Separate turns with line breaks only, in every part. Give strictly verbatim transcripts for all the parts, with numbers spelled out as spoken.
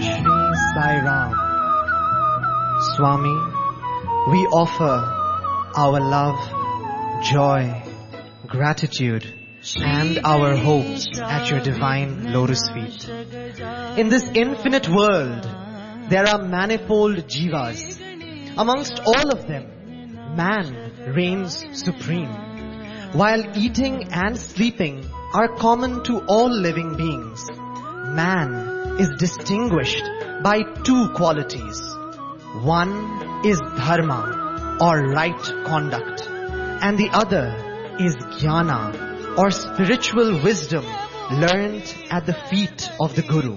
Shri Sai Ram. Swami, we offer our love, joy, gratitude, and our hopes at your divine lotus feet. In this infinite world, there are manifold jivas. Amongst all of them, man reigns supreme. While eating and sleeping are common to all living beings, man is distinguished by two qualities. One is dharma, or right conduct, and the other is jnana, or spiritual wisdom learned at the feet of the Guru.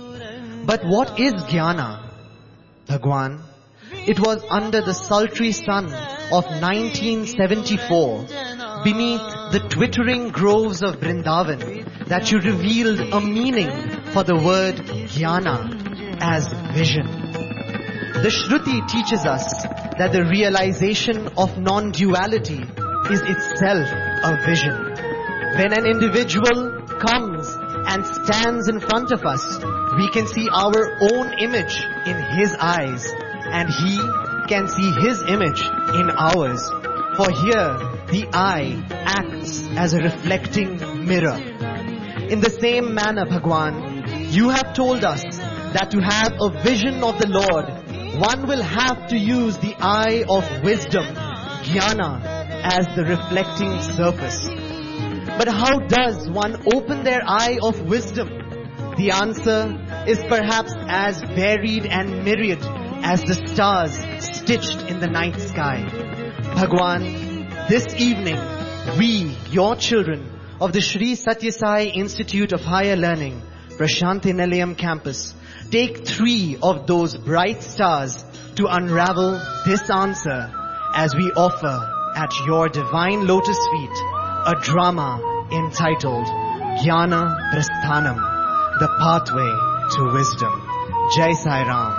But what is jnana? Bhagwan, it was under the sultry sun of nineteen seventy-four, beneath the twittering groves of Vrindavan, that you revealed a meaning for the word jnana as vision. The Shruti teaches us that the realization of non-duality is itself a vision. When an individual comes and stands in front of us, we can see our own image in his eyes, and he can see his image in ours. For here, the eye acts as a reflecting mirror. In the same manner, Bhagwan, you have told us that to have a vision of the Lord, one will have to use the eye of wisdom, jnana, as the reflecting surface. But how does one open their eye of wisdom? The answer is perhaps as varied and myriad as the stars stitched in the night sky. Bhagwan, this evening, we, your children of the Shri Satya Sai Institute of Higher Learning, Prashanthi Nilayam campus, take three of those bright stars to unravel this answer as we offer at your divine lotus feet a drama entitled Jnana Prasthanam, the pathway to wisdom. Jai Sai Ram.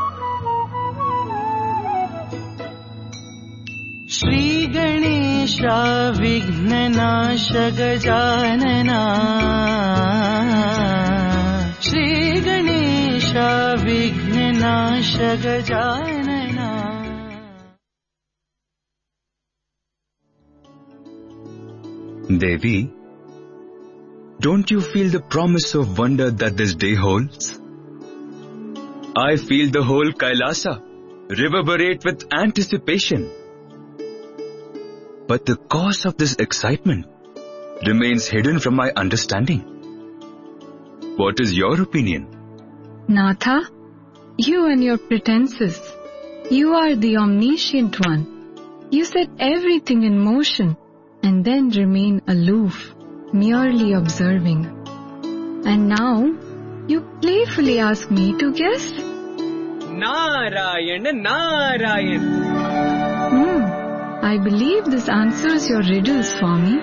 Shri Ganesha Vignanasha Gajanana, Shri Ganesha Vignanasha Gajanana.
Devi, don't you feel the promise of wonder that this day holds? I feel the whole Kailasa reverberate with anticipation. But the cause of this excitement remains hidden from my understanding. What is your opinion?
Natha, you and your pretenses. You are the omniscient one. You set everything in motion and then remain aloof, merely observing. And now, you playfully ask me to guess?
Narayan, Narayan.
Hmm, I believe this answers your riddles for me.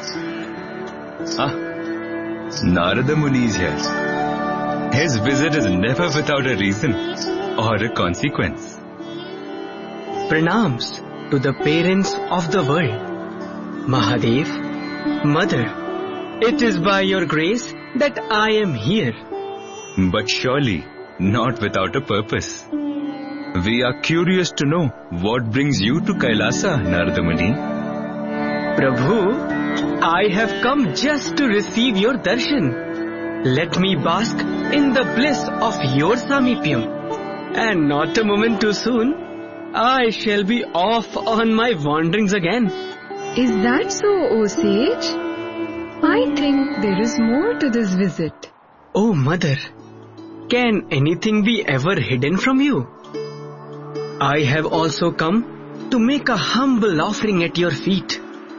Ah, Narada Muni is here. His visit is never without a reason or a consequence.
Pranams to the parents of the world. Mahadev, Mother, it is by your grace that I am here.
But surely not without a purpose. We are curious to know what brings you to Kailasa, Narada Muni.
Prabhu, I have come just to receive your darshan. Let me bask in the bliss of your samipyam. And not a moment too soon, I shall be off on my wanderings again.
Is that so, O sage? I think there is more to this visit.
Oh, Mother, can anything be ever hidden from you? I have also come to make a humble offering at your feet.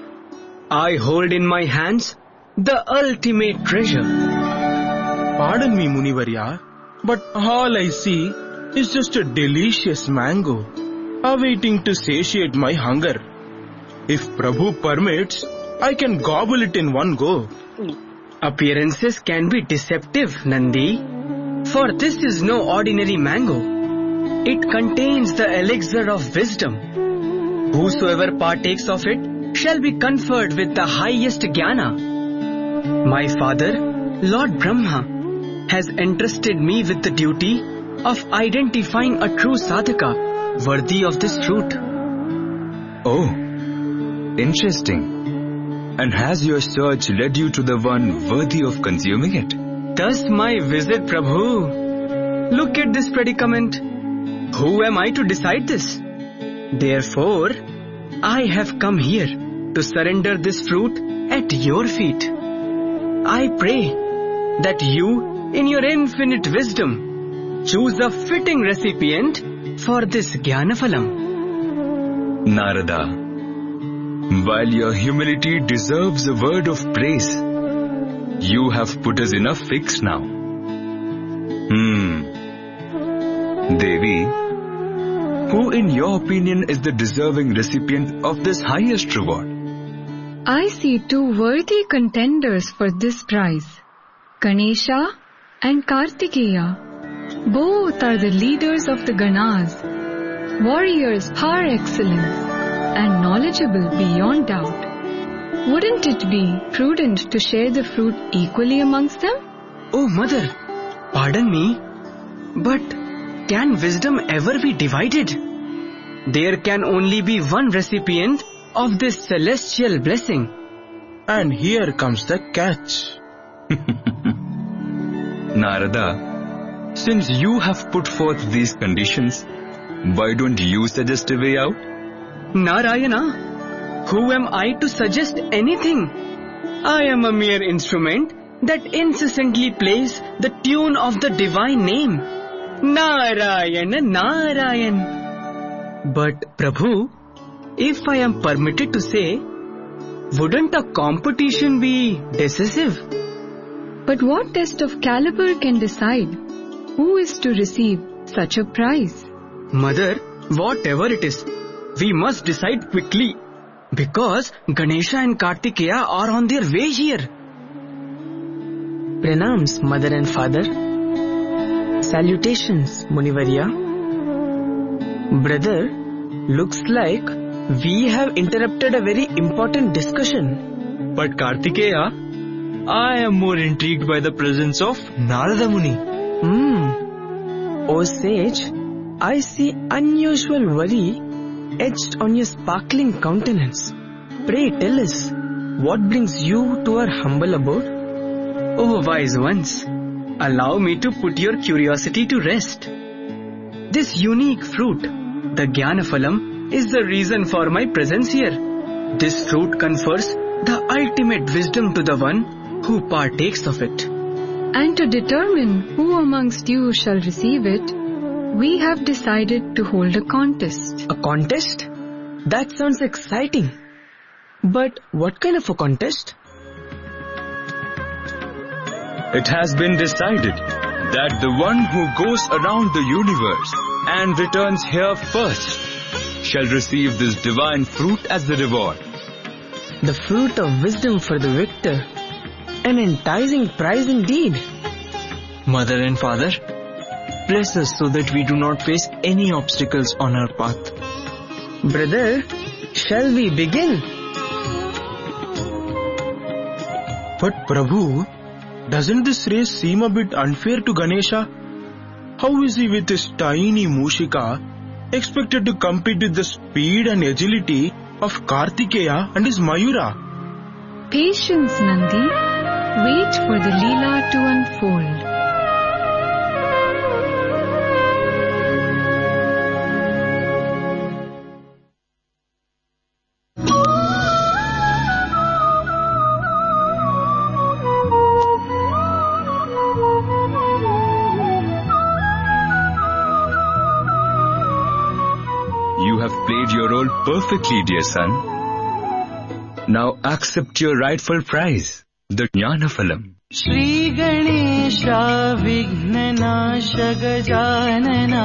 I hold in my hands the ultimate treasure.
Pardon me, Munivarya, but all I see is just a delicious mango, awaiting to satiate my hunger. If Prabhu permits, I can gobble it in one go.
Appearances can be deceptive, Nandi, for this is no ordinary mango. It contains the elixir of wisdom. Whosoever partakes of it shall be conferred with the highest jnana. My father, Lord Brahma, has entrusted me with the duty of identifying a true sadhaka worthy of this fruit.
Oh, interesting. And has your search led you to the one worthy of consuming it?
Thus my visit, Prabhu. Look at this predicament. Who am I to decide this? Therefore, I have come here to surrender this fruit at your feet. I pray that you, in your infinite wisdom, choose a fitting recipient for this Jnanaphalam.
Narada, while your humility deserves a word of praise, you have put us in a fix now. Hmm. Devi, who in your opinion is the deserving recipient of this highest reward?
I see two worthy contenders for this prize, Ganesha and Kartikeya. Both are the leaders of the Ganas, warriors par excellence, and knowledgeable beyond doubt. Wouldn't it be prudent to share the fruit equally amongst them?
Oh, Mother, pardon me, but can wisdom ever be divided? There can only be one recipient of this celestial blessing.
And here comes the catch.
Narada, since you have put forth these conditions, why don't you suggest a way out?
Narayana, who am I to suggest anything? I am a mere instrument that incessantly plays the tune of the divine name. Narayana, Narayan. But Prabhu, if I am permitted to say, wouldn't a competition be decisive?
But what test of caliber can decide who is to receive such a prize?
Mother, whatever it is, we must decide quickly, because Ganesha and Kartikeya are on their way here.
Pranams, Mother and Father. Salutations, Munivarya. Brother, looks like we have interrupted a very important discussion.
But Kartikeya, I am more intrigued by the presence of Narada Muni.
Hmm. O sage, I see unusual worry etched on your sparkling countenance. Pray tell us, what brings you to our humble abode?
Oh, wise ones, allow me to put your curiosity to rest. This unique fruit, the Jnanaphalam, is the reason for my presence here. This fruit confers the ultimate wisdom to the one who partakes of it.
And to determine who amongst you shall receive it, we have decided to hold a contest.
A contest? That sounds exciting. But what kind of a contest?
It has been decided that the one who goes around the universe and returns here first shall receive this divine fruit as the reward.
The fruit of wisdom for the victor. An enticing prize indeed.
Mother and Father, bless us so that we do not face any obstacles on our path.
Brother, shall we begin?
But Prabhu, doesn't this race seem a bit unfair to Ganesha? How is he with his tiny Mushika expected to compete with the speed and agility of Kartikeya and his Mayura?
Patience, Nandi. Wait for the Leela to unfold.
You have played your role perfectly, dear son. Now accept your rightful prize, the Jnanaphalam.
Shri Ganesha Vignanasha Gajanana.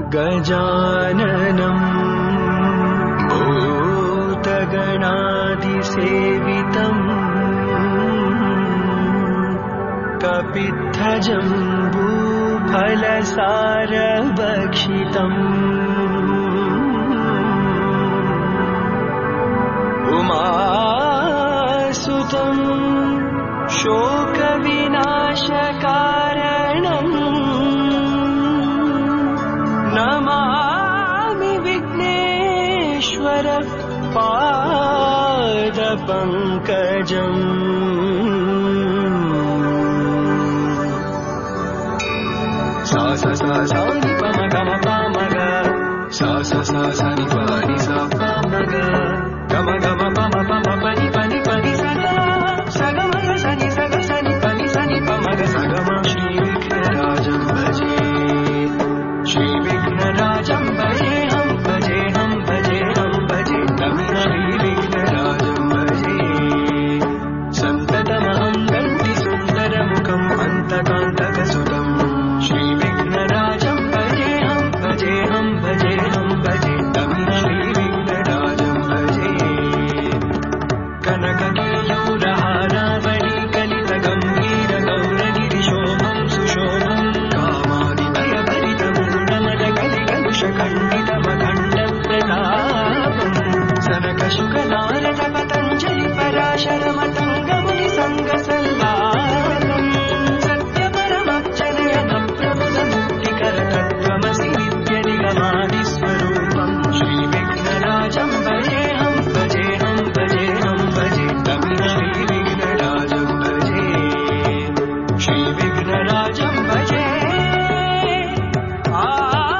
गजाननम् भूतगणाधिसेवितम् कपित्थजम्बूफलसारभक्षितम् उमासुतम् शोकविनाशकारणम् Namami Vighneshwar पादपङ्कजम् सा सा सा सा नि प म ग म प म ग सा सा सा सा नि प नि सा प म ग ग म ग म प म प म प नि प नि प नि सा ग सा ग म ग सा नि सा ग सा नि प नि सा नि प म ग सा ग म श्री विघ्नराजम् भजे श्री विघ्नराजम् भजे हम भजे हम भजे हम भजे हम श्री विघ्नराजम् भजे सन्ततमहं दन्ति सुन्दरमुखम् अन्तकान्तकसुतम् श्री विघ्नराजम् भजे हम भजे हम भजे हम भजे हम श्री विघ्नराजम् भजे कनककेयूरहारावली कलित गम्भीर गौरगिरिशोभं सुशोभं कामादिभयभरितमूढमद कलिकलुषखण्डितमखण्डप्रतापम् सनकशुकनारद पतञ्जलि पराशरमतङ्गमुनि सङ्गसल्लापम् सत्यपरमच्चनयनं प्रबुधमुक्तिकरतत्त्वमसि नित्यनिगमादिस्वरूपम् श्री विघ्नराजम् भजे हम भजे हम भजे हम भजे हम श्री विघ्नराजम् भजे श्री विघ्नराजम् भजे आ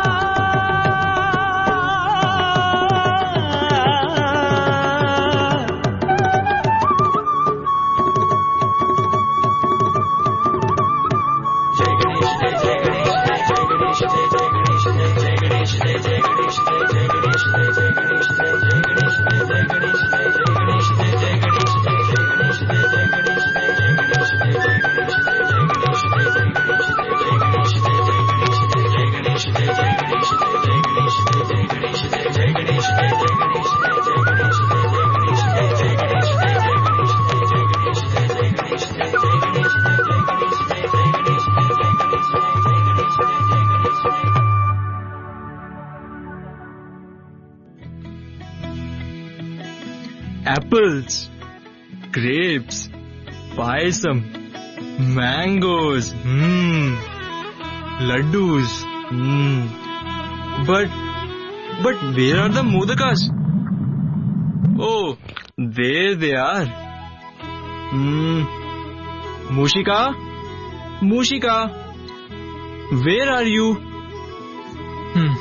Apples, grapes, payasam, mangoes, mmm, laddus, mmm. But, but where are the modakas? Oh, there they are. Mmm. Mushika? Mushika? Where are you? Hmm.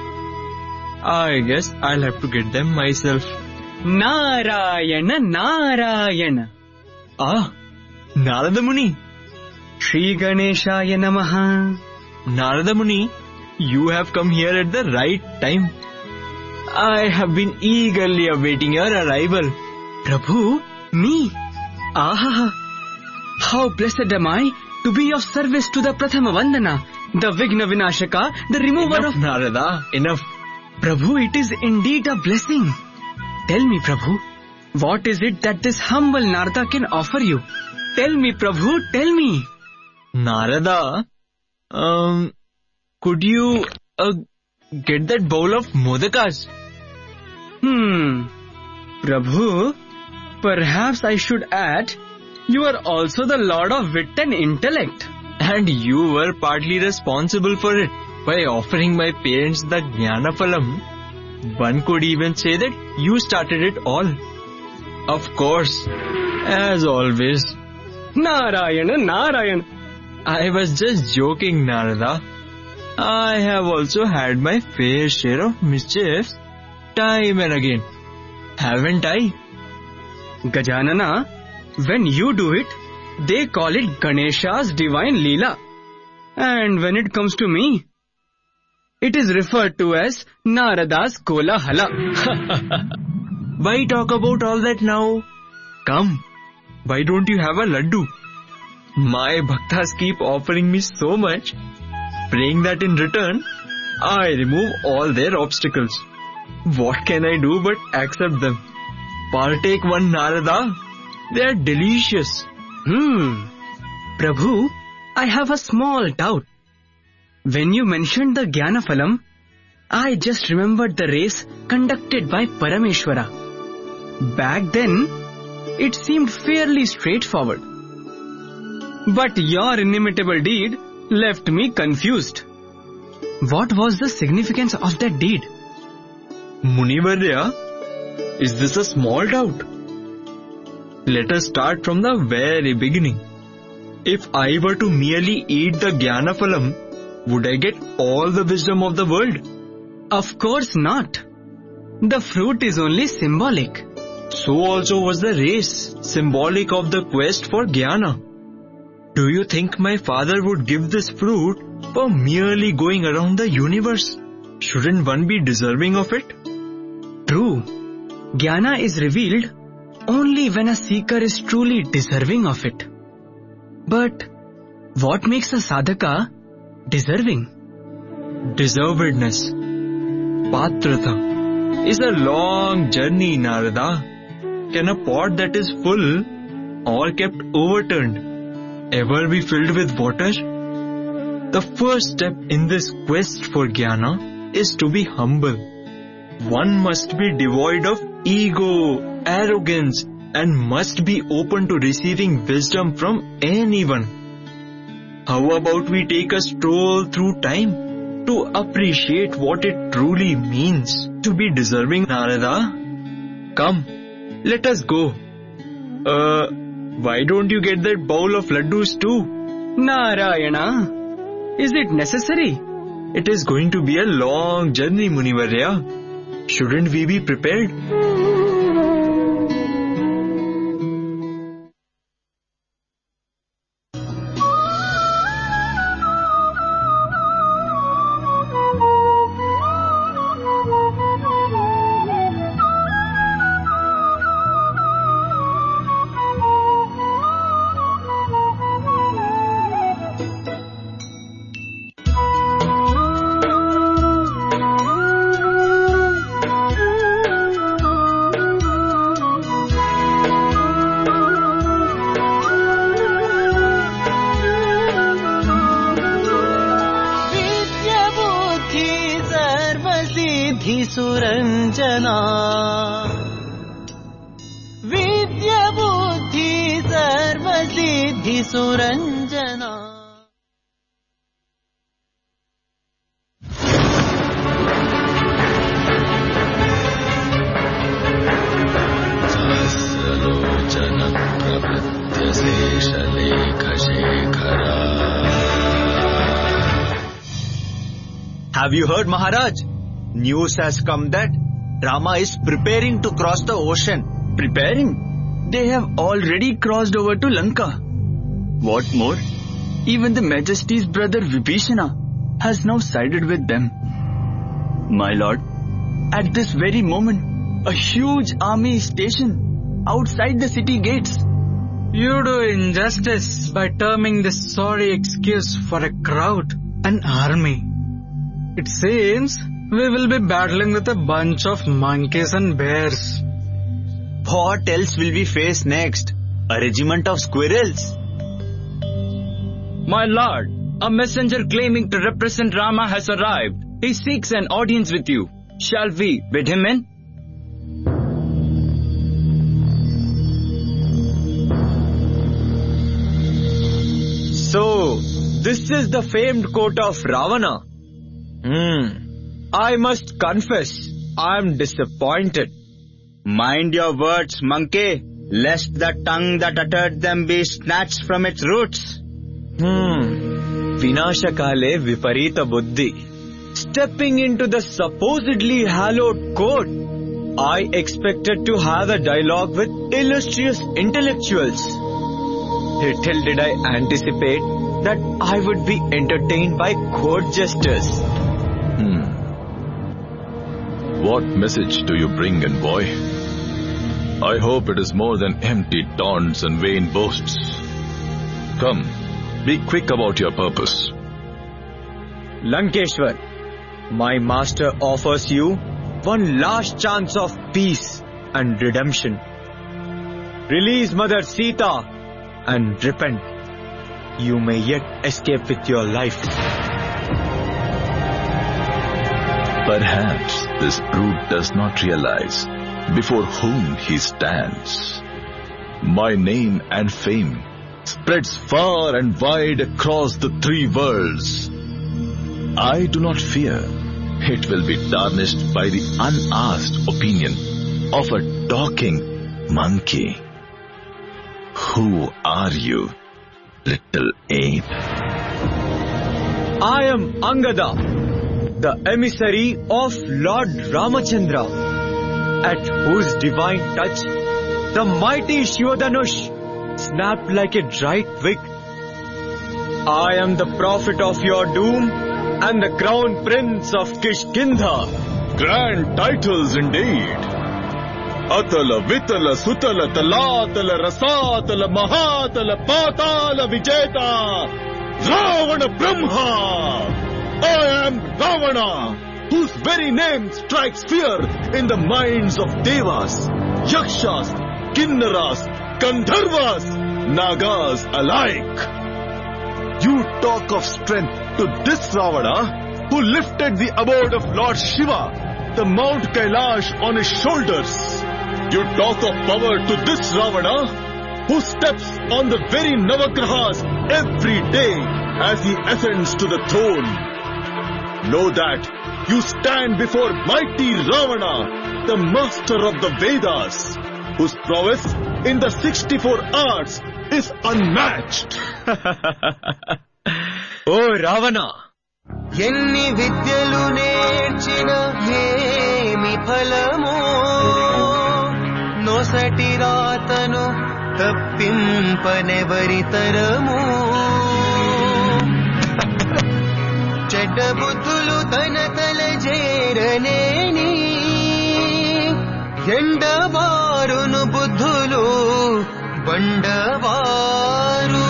I guess I'll have to get them myself.
Narayana, Narayana.
Ah, Narada Muni.
Shri Ganeshaya Namaha.
Narada Muni, you have come here at the right time. I have been eagerly awaiting your arrival.
Prabhu, me? Aha! How blessed am I to be of service to the Prathama Vandana, the Vigna Vinashaka, the remover
Enough,
of...
Narada, enough.
Prabhu, it is indeed a blessing. Tell me, Prabhu, what is it that this humble Narada can offer you? Tell me, Prabhu, tell me.
Narada, um, could you uh, get that bowl of modakas?
Hmm. Prabhu, perhaps I should add, you are also the Lord of wit and intellect.
And you were partly responsible for it by offering my parents the Jnanaphalam. One could even say that you started it all. Of course, as always.
Narayana, Narayana.
I was just joking, Narada. I have also had my fair share of mischiefs, time and again. Haven't I?
Gajanana, when you do it, they call it Ganesha's divine Leela. And when it comes to me, it is referred to as Narada's Kolahala.
Why talk about all that now? Come, why don't you have a laddu? My bhaktas keep offering me so much, praying that in return, I remove all their obstacles. What can I do but accept them? Partake one, Narada. They are delicious.
Hmm. Prabhu, I have a small doubt. When you mentioned the Jnanaphalam, I just remembered the race conducted by Parameshwara. Back then, it seemed fairly straightforward. But your inimitable deed left me confused. What was the significance of that deed?
Munivarya, is this a small doubt? Let us start from the very beginning. If I were to merely eat the Jnanaphalam, would I get all the wisdom of the world?
Of course not. The fruit is only symbolic.
So also was the race, symbolic of the quest for Jnana. Do you think my father would give this fruit for merely going around the universe? Shouldn't one be deserving of it?
True. Jnana is revealed only when a seeker is truly deserving of it. But what makes a sadhaka deserving?
Deservedness, patrata, is a long journey, Narada. Can a pot that is full or kept overturned ever be filled with water? The first step in this quest for Jnana is to be humble. One must be devoid of ego, arrogance, and must be open to receiving wisdom from anyone. How about we take a stroll through time to appreciate what it truly means to be deserving, Narada? Come, let us go. Uh, why don't you get that bowl of laddus too?
Narayana, is it necessary?
It is going to be a long journey, Munivarya. Shouldn't we be prepared?
Suranjana विद्या बुद्धि सर्व सिद्धि सुरंजना.
सहस्रलोचन प्रवृत्य शेष लेख शेखरा.
Have you heard, Maharaj? News has come that Rama is preparing to cross the ocean.
Preparing? They have already crossed over to Lanka. What more? Even the Majesty's brother Vibhishana has now sided with them. My lord, at this very moment, a huge army is stationed outside the city gates.
You do injustice by terming this sorry excuse for a crowd an army. It seems we will be battling with a bunch of monkeys and bears.
What else will we face next? A regiment of squirrels?
My lord, a messenger claiming to represent Rama has arrived. He seeks an audience with you. Shall we bid him in?
So, this is the famed court of Ravana. Hmm. I must confess, I am disappointed. Mind your words, monkey, lest the tongue that uttered them be snatched from its roots. Hmm. Vinashakale viparita buddhi. Stepping into the supposedly hallowed court, I expected to have a dialogue with illustrious intellectuals. Little did I anticipate that I would be entertained by court jesters.
Hmm. What message do you bring, envoy? I hope it is more than empty taunts and vain boasts. Come, be quick about your purpose.
Lankeshwar, my master offers you one last chance of peace and redemption. Release Mother Sita and repent. You may yet escape with your life.
Perhaps this brute does not realize before whom he stands. My name and fame spreads far and wide across the three worlds. I do not fear it will be tarnished by the unasked opinion of a talking monkey. Who are you, little ape?
I am Angada, the emissary of Lord Ramachandra, at whose divine touch the mighty Shivadanush snapped like a dried twig. I am the prophet of your doom and the crown prince of Kishkindha.
Grand titles indeed. Atala, Vitala, Sutala, Talatala, Rasatala, Mahatala, Patala, Vijeta, Ravana Brahma. I am Ravana, whose very name strikes fear in the minds of Devas, Yakshas, Kinnaras, Gandharvas, Nagas alike. You talk of strength to this Ravana, who lifted the abode of Lord Shiva, the Mount Kailash on his shoulders. You talk of power to this Ravana, who steps on the very Navagrahas every day as he ascends to the throne. Know that you stand before mighty Ravana, the master of the Vedas, whose prowess in the sixty-four arts is unmatched.
Oh Ravana!
ఎన్ని విద్యలు నేర్చిన ఏమి ఫలమో నొసటి రాతను తప్పింపనెవరి తరము చెడ్డ బుద్ధులు తన తల చేరనేని ఎండవారును బుద్ధులు బండవారు.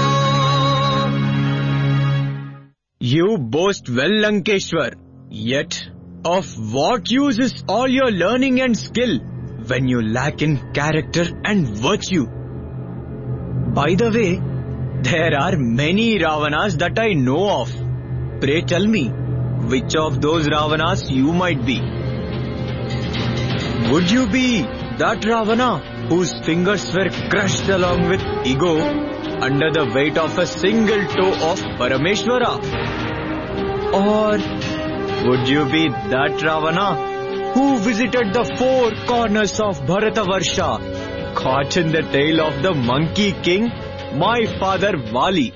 You boast well, Lankeshwar, yet of what use is all your learning and skill when you lack in character and virtue? By the way, there are many Ravanas that I know of. Pray tell me, which of those Ravanas you might be? Would you be that Ravana whose fingers were crushed along with ego under the weight of a single toe of Parameshwara? Or would you be that Ravana who visited the four corners of Bharatavarsha, caught in the tail of the monkey king, my father Vali?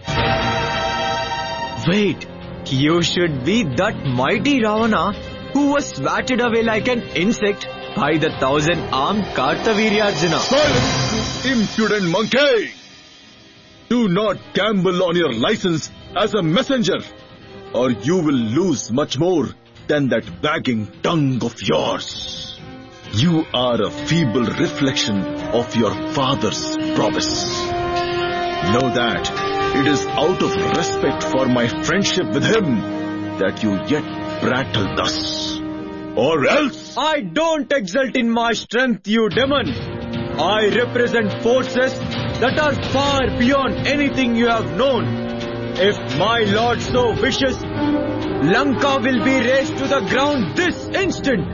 Wait, you should be that mighty Ravana who was swatted away like an insect by the thousand-armed Kartaviryaarjuna.
Silence, impudent monkey! Do not gamble on your license as a messenger, or you will lose much more than that wagging tongue of yours. You are a feeble reflection of your father's prowess. Know that it is out of respect for my friendship with him that you yet prattle thus. Or else...
I don't exult in my strength, you demon. I represent forces that are far beyond anything you have known. If my lord so wishes, Lanka will be razed to the ground this instant.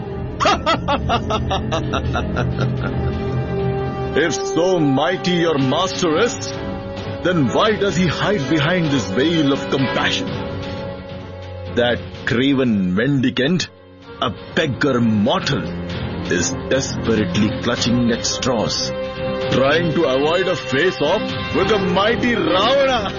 If so mighty your master is, then why does he hide behind this veil of compassion? That craven mendicant, a beggar mortal, is desperately clutching at straws, trying to avoid a face-off with the mighty Ravana.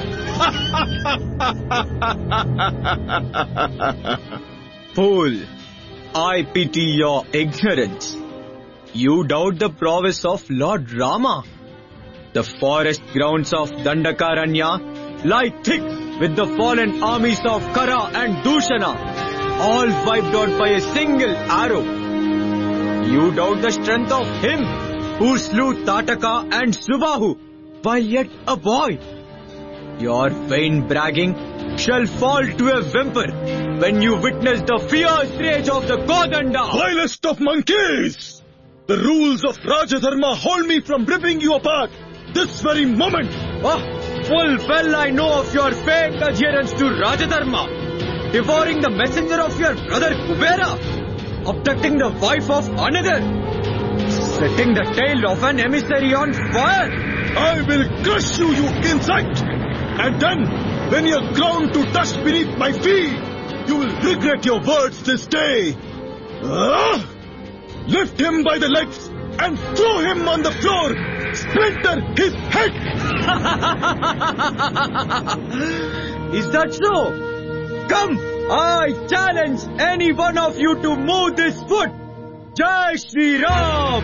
Fool, I pity your ignorance. You doubt the prowess of Lord Rama. The forest grounds of Dandakaranya lie thick with the fallen armies of Kara and Dushana, all wiped out by a single arrow. You doubt the strength of him who slew Tataka and Subahu while yet a boy. Your vain bragging shall fall to a whimper when you witnessed the fierce rage of the Kodanda.
Vilest of monkeys! The rules of Rajadharma hold me from ripping you apart this very moment.
Ah, full well I know of your feigned adherence to Rajadharma, devouring the messenger of your brother Kubera, abducting the wife of another, setting the tail of an emissary on fire.
I will crush you, you insect! And then, when you are ground to dust beneath my feet, you will regret your words this day. Ah! Lift him by the legs and throw him on the floor. Splinter his head.
Is that so? Come, I challenge any one of you to move this foot. Jai Shri Ram.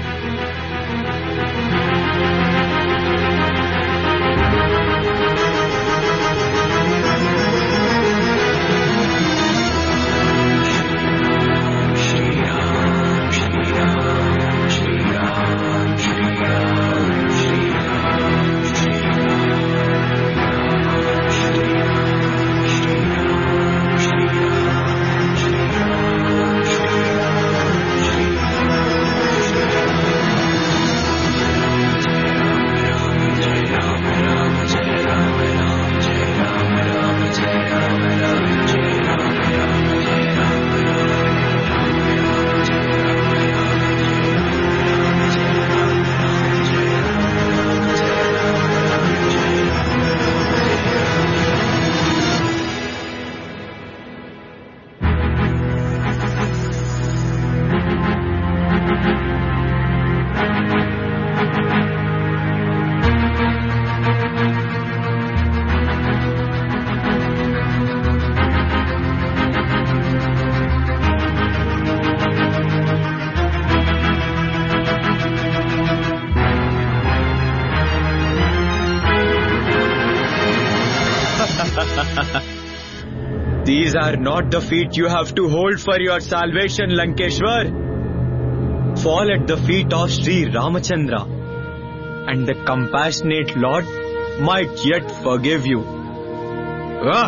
These are not the feet you have to hold for your salvation, Lankeshwar. Fall at the feet of Sri Ramachandra, and the compassionate Lord might yet forgive you. Ah.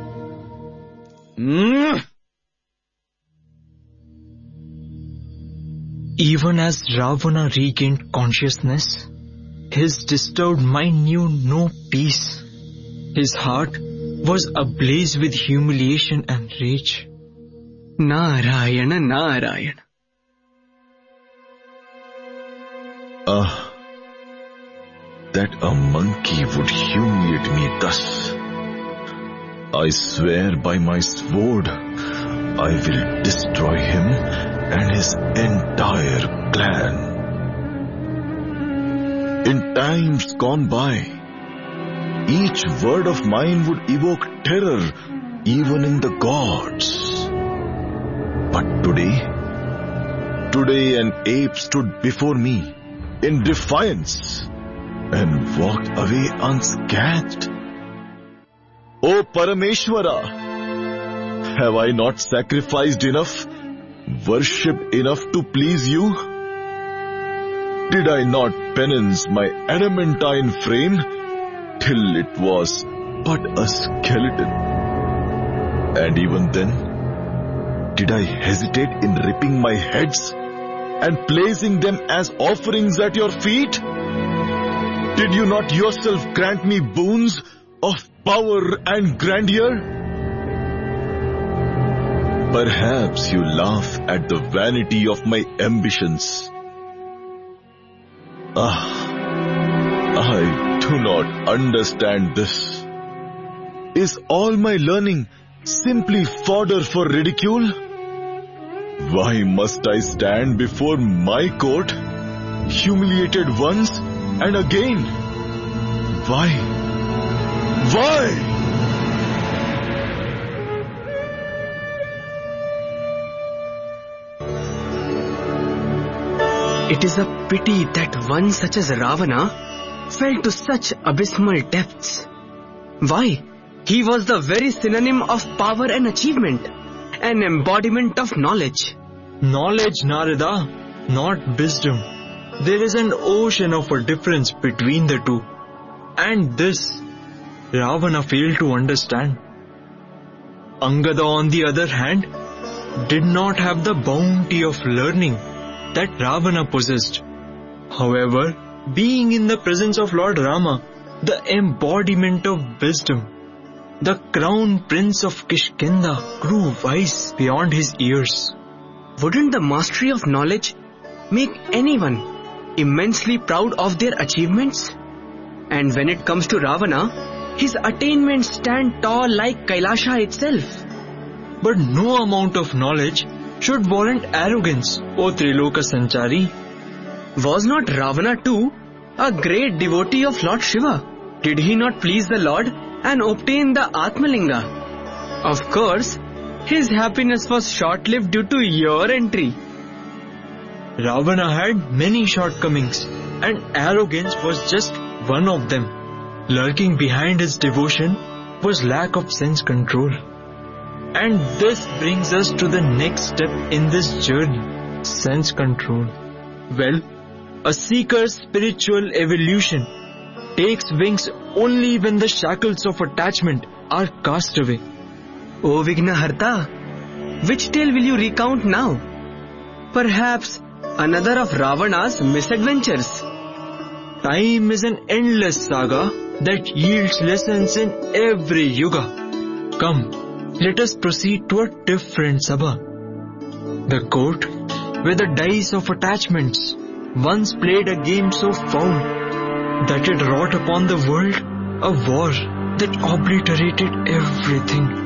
Mm.
Even as Ravana regained consciousness, his disturbed mind knew no peace. His heart was ablaze with humiliation and rage.
Narayana, Narayana.
Ah, that a monkey would humiliate me thus. I swear by my sword, I will destroy him and his entire clan. In times gone by, each word of mine would evoke terror even in the gods. But today, today an ape stood before me in defiance and walked away unscathed. O Parameshwara, have I not sacrificed enough, worshipped enough to please you? Did I not penance my adamantine frame till it was but a skeleton? And even then, did I hesitate in ripping my heads and placing them as offerings at your feet? Did you not yourself grant me boons of power and grandeur? Perhaps you laugh at the vanity of my ambitions. Ah, I do not understand this. Is all my learning simply fodder for ridicule? Why must I stand before my court, humiliated once and again? Why? Why?
It is a pity that one such as Ravana fell to such abysmal depths. Why? He was the very synonym of power and achievement, an embodiment of knowledge.
Knowledge, Narada, not wisdom. There is an ocean of a difference between the two. And this, Ravana failed to understand. Angada, on the other hand, did not have the bounty of learning that Ravana possessed. However, being in the presence of Lord Rama, the embodiment of wisdom, the crown prince of Kishkinda grew wise beyond his years.
Wouldn't the mastery of knowledge make anyone immensely proud of their achievements? And when it comes to Ravana, his attainments stand tall like Kailasha itself.
But no amount of knowledge should warrant arrogance, O Triloka Sanchari.
Was not Ravana too a great devotee of Lord Shiva? Did he not please the Lord and obtain the Atmalinga? Of course, his happiness was short-lived due to your entry.
Ravana had many shortcomings, and arrogance was just one of them. Lurking behind his devotion was lack of sense control. And this brings us to the next step in this journey, sense control. Well, a seeker's spiritual evolution takes wings only when the shackles of attachment are cast away.
O Vignaharta, which tale will you recount now? Perhaps another of Ravana's misadventures.
Time is an endless saga that yields lessons in every yuga. Come, let us proceed to a different sabha. The court where the dice of attachments once played a game so foul that it wrought upon the world a war that obliterated everything.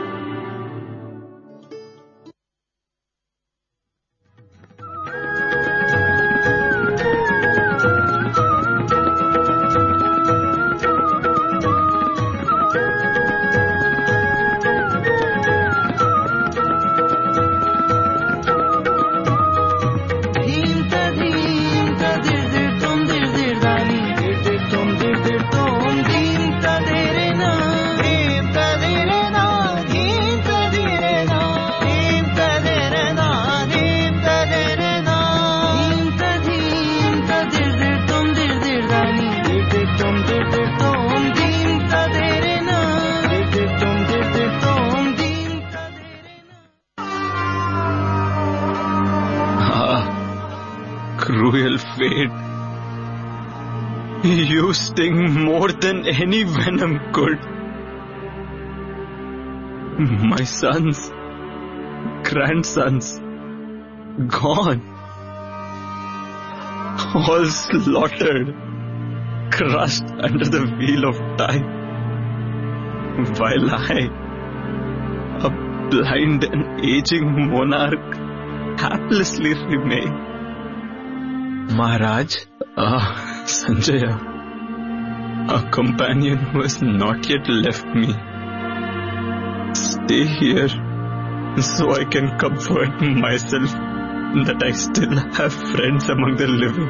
Cruel fate. You sting more than any venom could. My sons, grandsons, gone. All slaughtered, crushed under the wheel of time. While I, a blind and aging monarch, haplessly remain.
Maharaj,
Ah, Sanjaya, a companion who has not yet left me. Stay here so I can comfort myself that I still have friends among the living.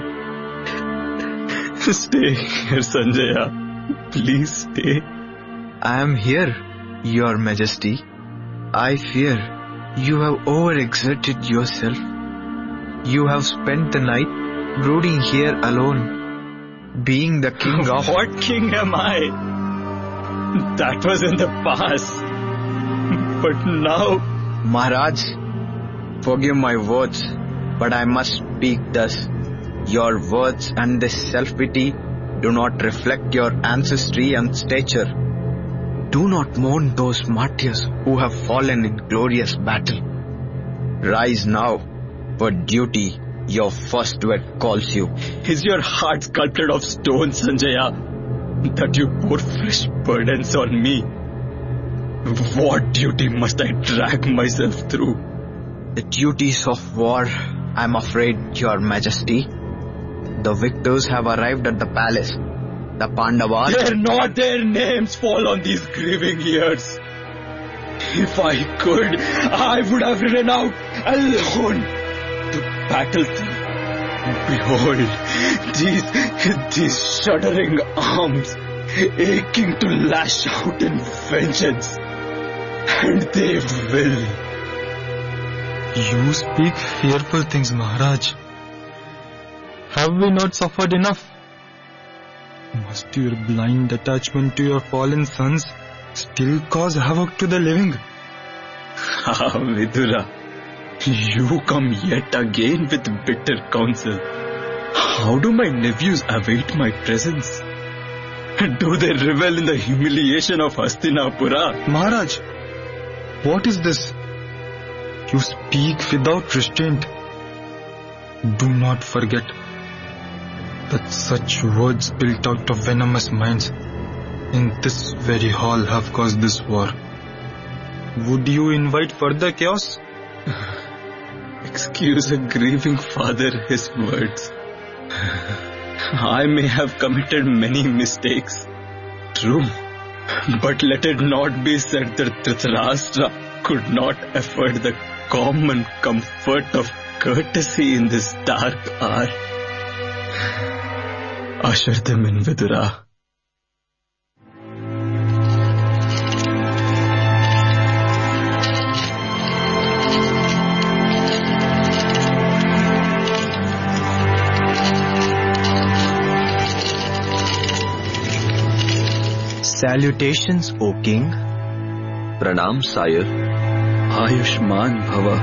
Stay here, Sanjaya. Please stay.
I am here, Your Majesty. I fear you have overexerted yourself. You have spent the night brooding here alone, being the king of...
What king am I? That was in the past. But now...
Maharaj, forgive my words, but I must speak thus. Your words and this self-pity do not reflect your ancestry and stature. Do not mourn those martyrs who have fallen in glorious battle. Rise now, for duty your first word calls you.
Is your heart sculpted of stone, Sanjaya, that you pour fresh burdens on me? What duty must I drag myself through?
The duties of war, I am afraid, Your Majesty. The victors have arrived at the palace. The Pandavas...
Dare not their names fall on these grieving ears. If I could, I would have ridden out alone to battlefield. Behold, these, these shuddering arms, aching to lash out in vengeance. And they will.
You speak fearful things, Maharaj. Have we not suffered enough? Must your blind attachment to your fallen sons still cause havoc to the living?
Ah, Vidura, you come yet again with bitter counsel. How do my nephews await my presence? Do they revel in the humiliation of Hastinapura?
Maharaj, what is this? You speak without restraint. Do not forget that such words built out of venomous minds in this very hall have caused this war. Would you invite further chaos?
Excuse a grieving father his words. I may have committed many mistakes. True. But let it not be said that Dhritarashtra could not afford the common comfort of courtesy in this dark hour. Usher them in, Vidura.
Salutations, O King.
Pranam, sire.
Ayushman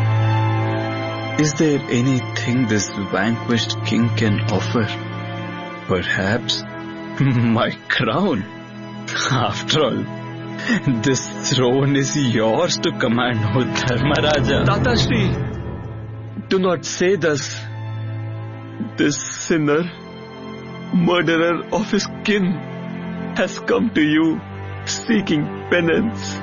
Bhava. Is there anything this vanquished king can offer? Perhaps my crown. After all, this throne is yours to command, O Dharmaraja.
Tatashri, do not say thus. This sinner, murderer of his kin, has come to you seeking penance.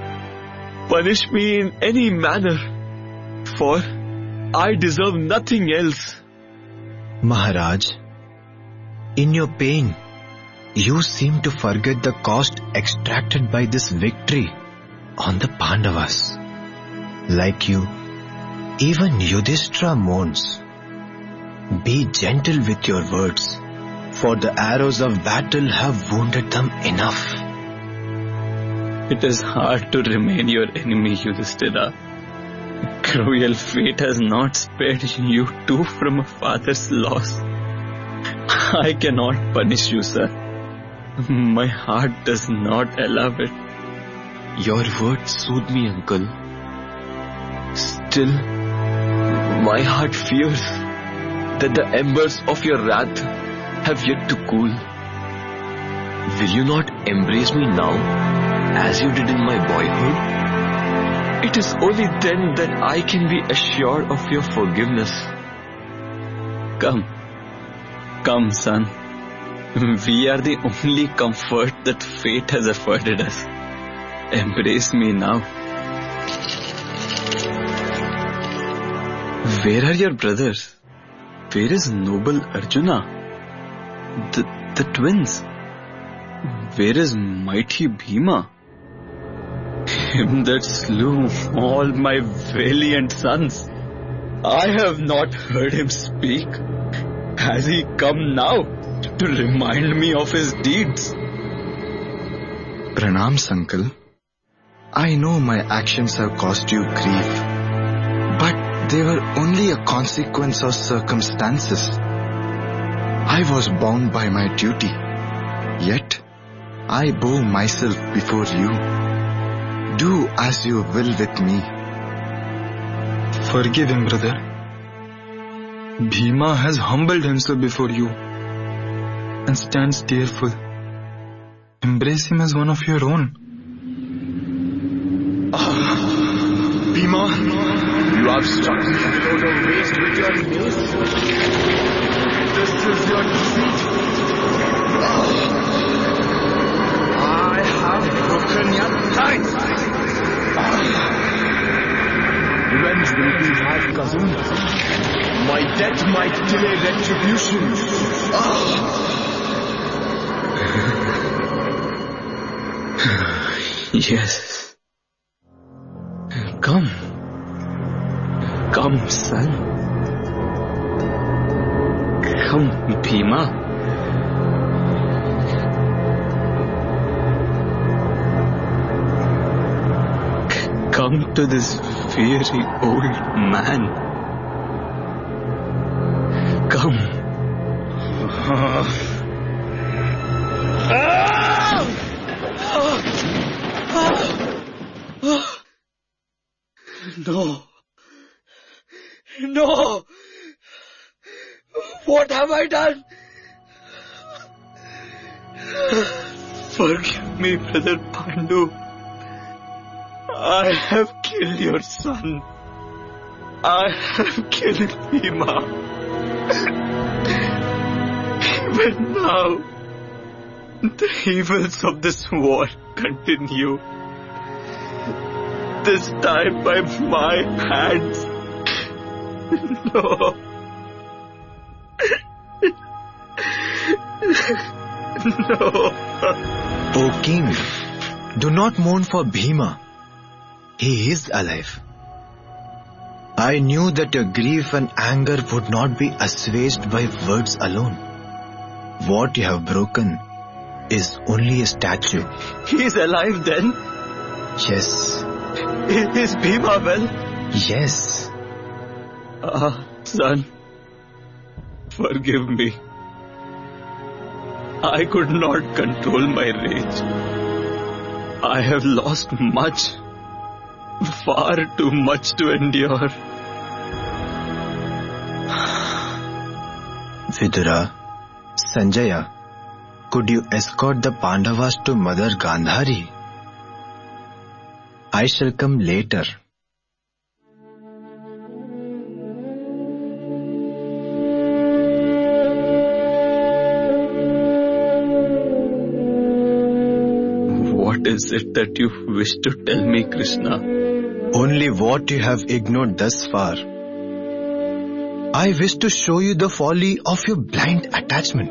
Punish me in any manner, for I deserve nothing else.
Maharaj, in your pain, you seem to forget the cost extracted by this victory on the Pandavas. Like you, even Yudhishthira mourns. Be gentle with your words, for the arrows of battle have wounded them enough.
It is hard to remain your enemy, Yudhishthira. Cruel fate has not spared you too from a father's loss. I cannot punish you, sir. My heart does not allow it.
Your words soothe me, uncle. Still, my heart fears that the embers of your wrath have yet to cool. Will you not embrace me now, as you did in my boyhood?
It is only then that I can be assured of your forgiveness.
Come, come, son. We are the only comfort that fate has afforded us. Embrace me now. Where are your brothers? Where is noble Arjuna? The, the twins? Where is mighty Bhima? Him that slew all my valiant sons. I have not heard him speak. Has he come now to remind me of his deeds?
Pranams, uncle. I know my actions have caused you grief, but they were only a consequence of circumstances. I was bound by my duty, yet I bow myself before you. Do as you will with me. Forgive him, brother. Bhima has humbled himself before you and stands tearful. Embrace him as one of your own. Ah, Bhima,
you have struck me a blow of waste with your news. This is your defeat. Ah, I have broken your ties. Revenge will be my cousin. My death might delay retribution.
Yes. Come. Come, son. Come, Bhima. Come to this very old man. Come. have I done? Forgive me, Brother Pandu. I have killed your son. I have killed Bhima. Even now, the evils of this war continue. This time by my hands. No. No.
O king, do not mourn for Bhima. He is alive. I knew that your grief and anger would not be assuaged by words alone. What you have broken is only a statue.
He is alive then?
Yes.
Is Bhima well?
Yes.
Ah, son, forgive me. I could not control my rage. I have lost much, far too much to endure.
Vidura, Sanjaya, could you escort the Pandavas to Mother Gandhari? I shall come later.
What is it that you wish to tell me, Krishna?
Only what you have ignored thus far. I wish to show you the folly of your blind attachment.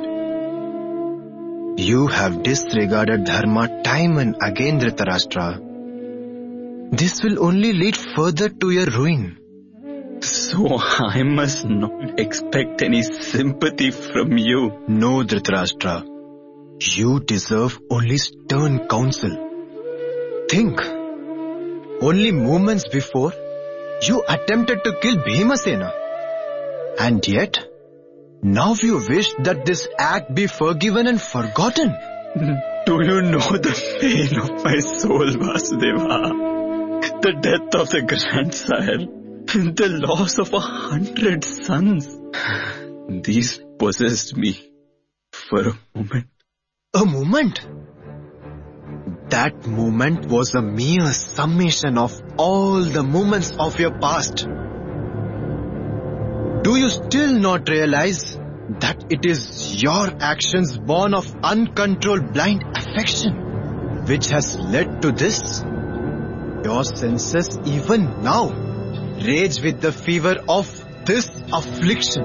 You have disregarded Dharma time and again, Dhritarashtra. This will only lead further to your ruin.
So I must not expect any sympathy from you.
No, Dhritarashtra. You deserve only stern counsel. Think. Only moments before, you attempted to kill Bhimasena. And yet, now you wish that this act be forgiven and forgotten.
Do you know the pain of my soul, Vasudeva? The death of the grandsire, the loss of a hundred sons. These possessed me for a moment.
A moment? That moment was a mere summation of all the moments of your past. Do you still not realize that it is your actions born of uncontrolled blind affection which has led to this? Your senses even now rage with the fever of this affliction.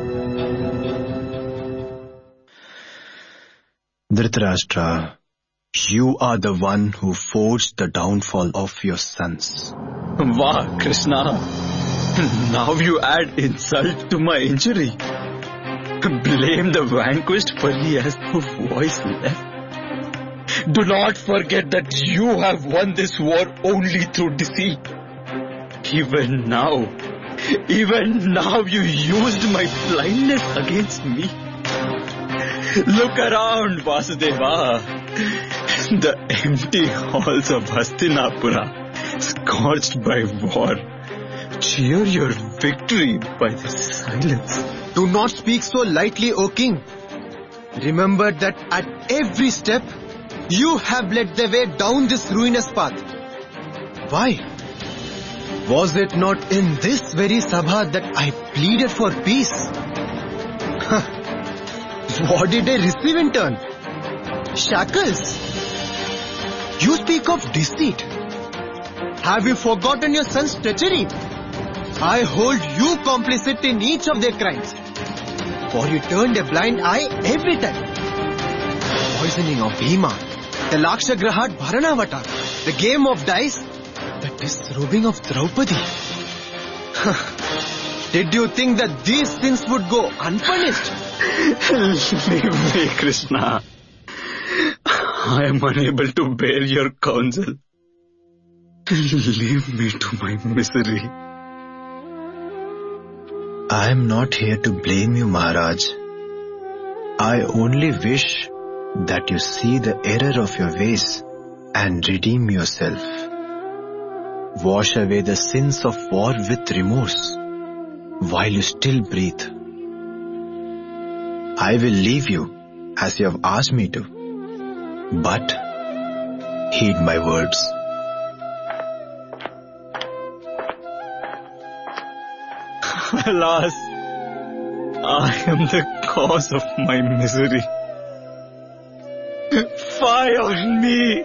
Dhritarashtra, you are the one who forged the downfall of your sons.
Wow, Krishna. Now you add insult to my injury. Blame the vanquished for he has no voice left. Do not forget that you have won this war only through deceit. Even now, even now you used my blindness against me. Look around, Vasudeva. The empty halls of Hastinapura, scorched by war. Cheer your victory by the silence.
Do not speak so lightly, O king. Remember that at every step, you have led the way down this ruinous path. Why? Was it not in this very Sabha that I pleaded for peace? What did I receive in turn? Shackles. You speak of deceit. Have you forgotten your son's treachery? I hold you complicit in each of their crimes. For you turned a blind eye every time. The poisoning of Bhima, the Lakshagrahat Bharanavatar, the game of dice, the disrobing of Draupadi. Did you think that these sins would go unpunished?
Leave me, Krishna. I am unable to bear your counsel. Leave me to my misery.
I am not here to blame you, Maharaj. I only wish that you see the error of your ways and redeem yourself. Wash away the sins of war with remorse while you still breathe. I will leave you as you have asked me to. But heed my words.
Alas, I am the cause of my misery. Fie on me!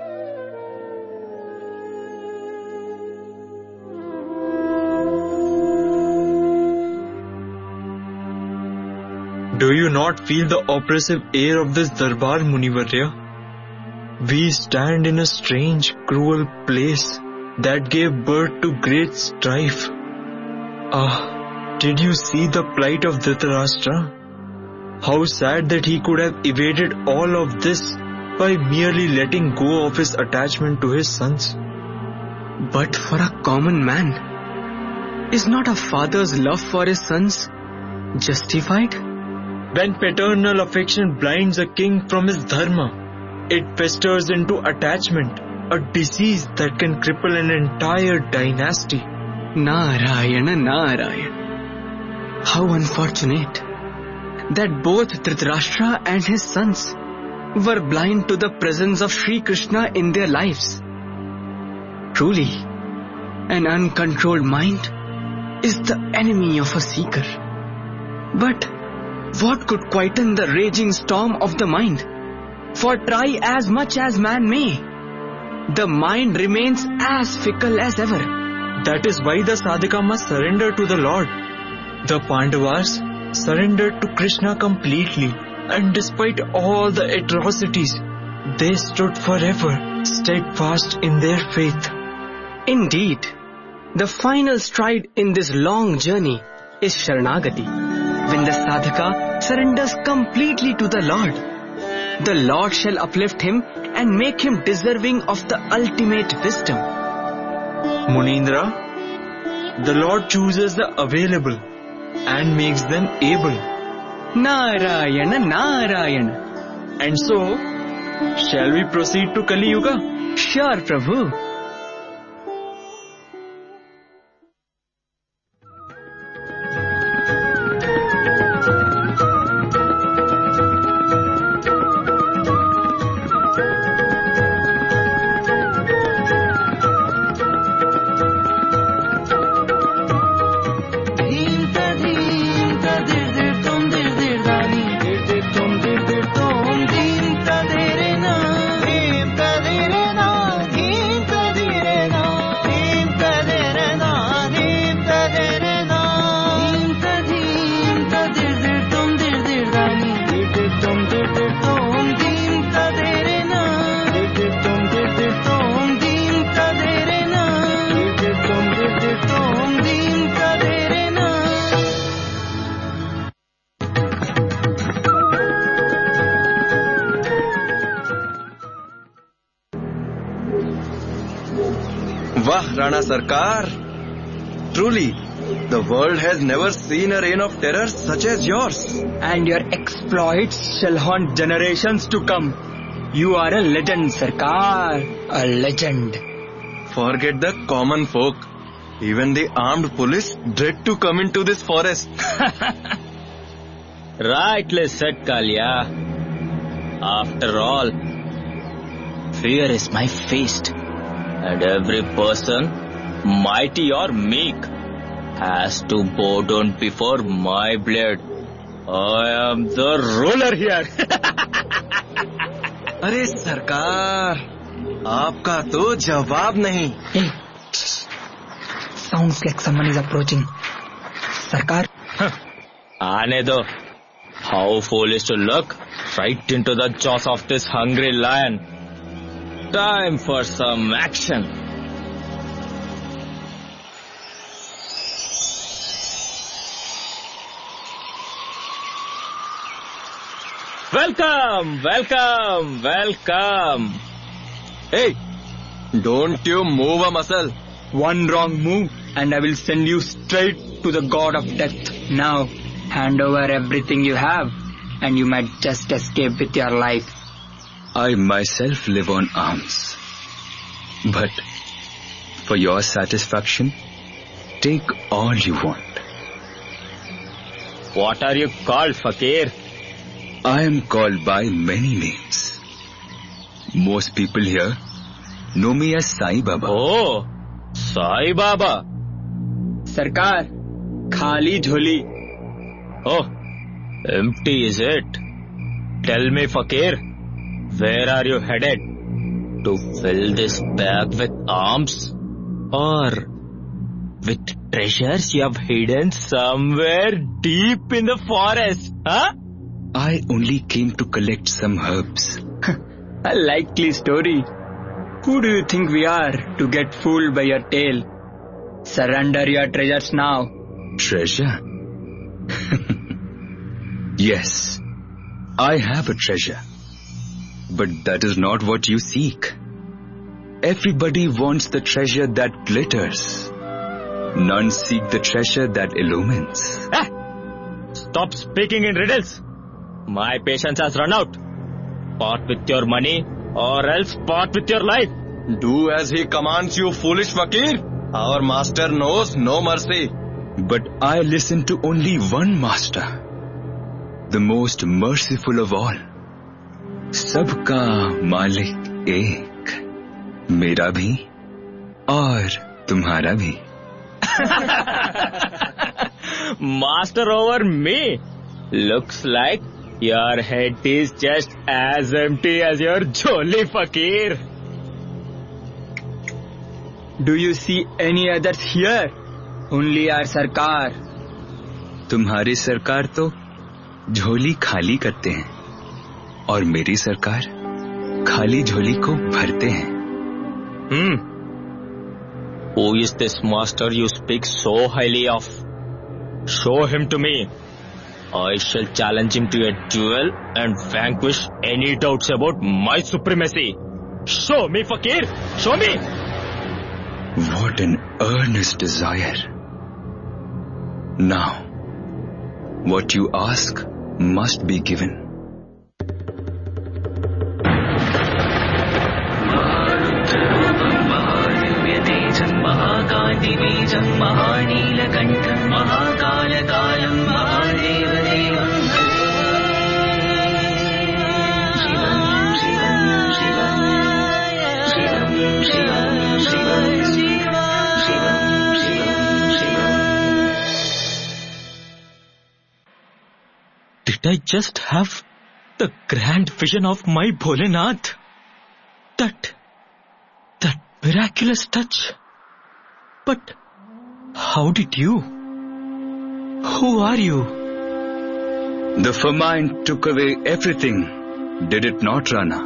Do you not feel the oppressive air of this Darbar, Munivarya? We stand in a strange, cruel place that gave birth to great strife. Ah, did you see the plight of Dhritarashtra? How sad that he could have evaded all of this by merely letting go of his attachment to his sons.
But for a common man, is not a father's love for his sons justified?
When paternal affection blinds a king from his dharma, it festers into attachment, a disease that can cripple an entire dynasty.
Narayana, Narayana. How unfortunate that both Dhritarashtra and his sons were blind to the presence of Sri Krishna in their lives. Truly, an uncontrolled mind is the enemy of a seeker. But what could quieten the raging storm of the mind? For try as much as man may, the mind remains as fickle as ever.
That is why the sadhika must surrender to the Lord. The Pandavas surrendered to Krishna completely, and despite all the atrocities, they stood forever steadfast in their faith.
Indeed, the final stride in this long journey is Sharanagati. When the sadhaka surrenders completely to the Lord, the Lord shall uplift him and make him deserving of the ultimate wisdom.
Munindra, the Lord chooses the available and makes them able.
Narayana, Narayana.
And so, shall we proceed to Kali Yuga?
Sure, Prabhu.
Wah, Rana Sarkar! Truly, the world has never seen a reign of terror such as yours.
And your exploits shall haunt generations to come. You are a legend, Sarkar. A legend.
Forget the common folk. Even the armed police dread to come into this forest.
Rightly said, Kalia. After all, fear is my feast. And every person, mighty or meek, has to bow down before my blade. I am the ruler here.
अरे सरकार, आपका तो जवाब नहीं.
Hey, sounds like someone is approaching. Sarkar.
Aane do. How foolish to look right into the jaws of this hungry lion. Time for some action. Welcome, welcome, welcome.
Hey, don't you move a muscle.
One wrong move and I will send you straight to the god of death. Now, hand over everything you have and you might just escape with your life.
I myself live on alms. But for your satisfaction, take all you want.
What are you called, Fakir?
I am called by many names. Most people here know me as Sai Baba.
Oh, Sai Baba.
सरकार, खाली झोली.
Oh, empty is it? Tell me, Fakir, where are you headed? To fill this bag with arms? Or with treasures you have hidden somewhere deep in the forest, huh?
I only came to collect some herbs.
A likely story. Who do you think we are to get fooled by your tale? Surrender your treasures now.
Treasure? Yes, I have a treasure. But that is not what you seek. Everybody wants the treasure that glitters. None seek the treasure that illumines.
Ah! Stop speaking in riddles. My patience has run out. Part with your money or else part with your life.
Do as he commands you, foolish Fakir. Our master knows no mercy.
But I listen to only one master, the most merciful of all. Sabka Malik ek, mera bhi aur tumhara bhi.
Master over me. Looks like your head is just as empty as your jolly Fakir.
Do you see any others here? Only our Sarkar.
तुम्हारे सरकार तो झोली खाली करते हैं और मेरी सरकार खाली झोली को भरते हैं.
Hmm. Who is this master you speak so highly of? Show him to me. I shall challenge him to a duel and vanquish any doubts about my supremacy. Show me, Fakir! Show me!
What an earnest desire. Now, what you ask must be given.
महाकान्तिबीजं महानीलकण्ठं महाकालकालं महादेवदेवं शिवं शिवं शिवं शिवं शिवं शिवं शिवं शिवं शिवं.
Did I just have the grand vision of my Bholenath? That, that miraculous touch. But how did you? Who are you?
The famine took away everything, did it not, Rana?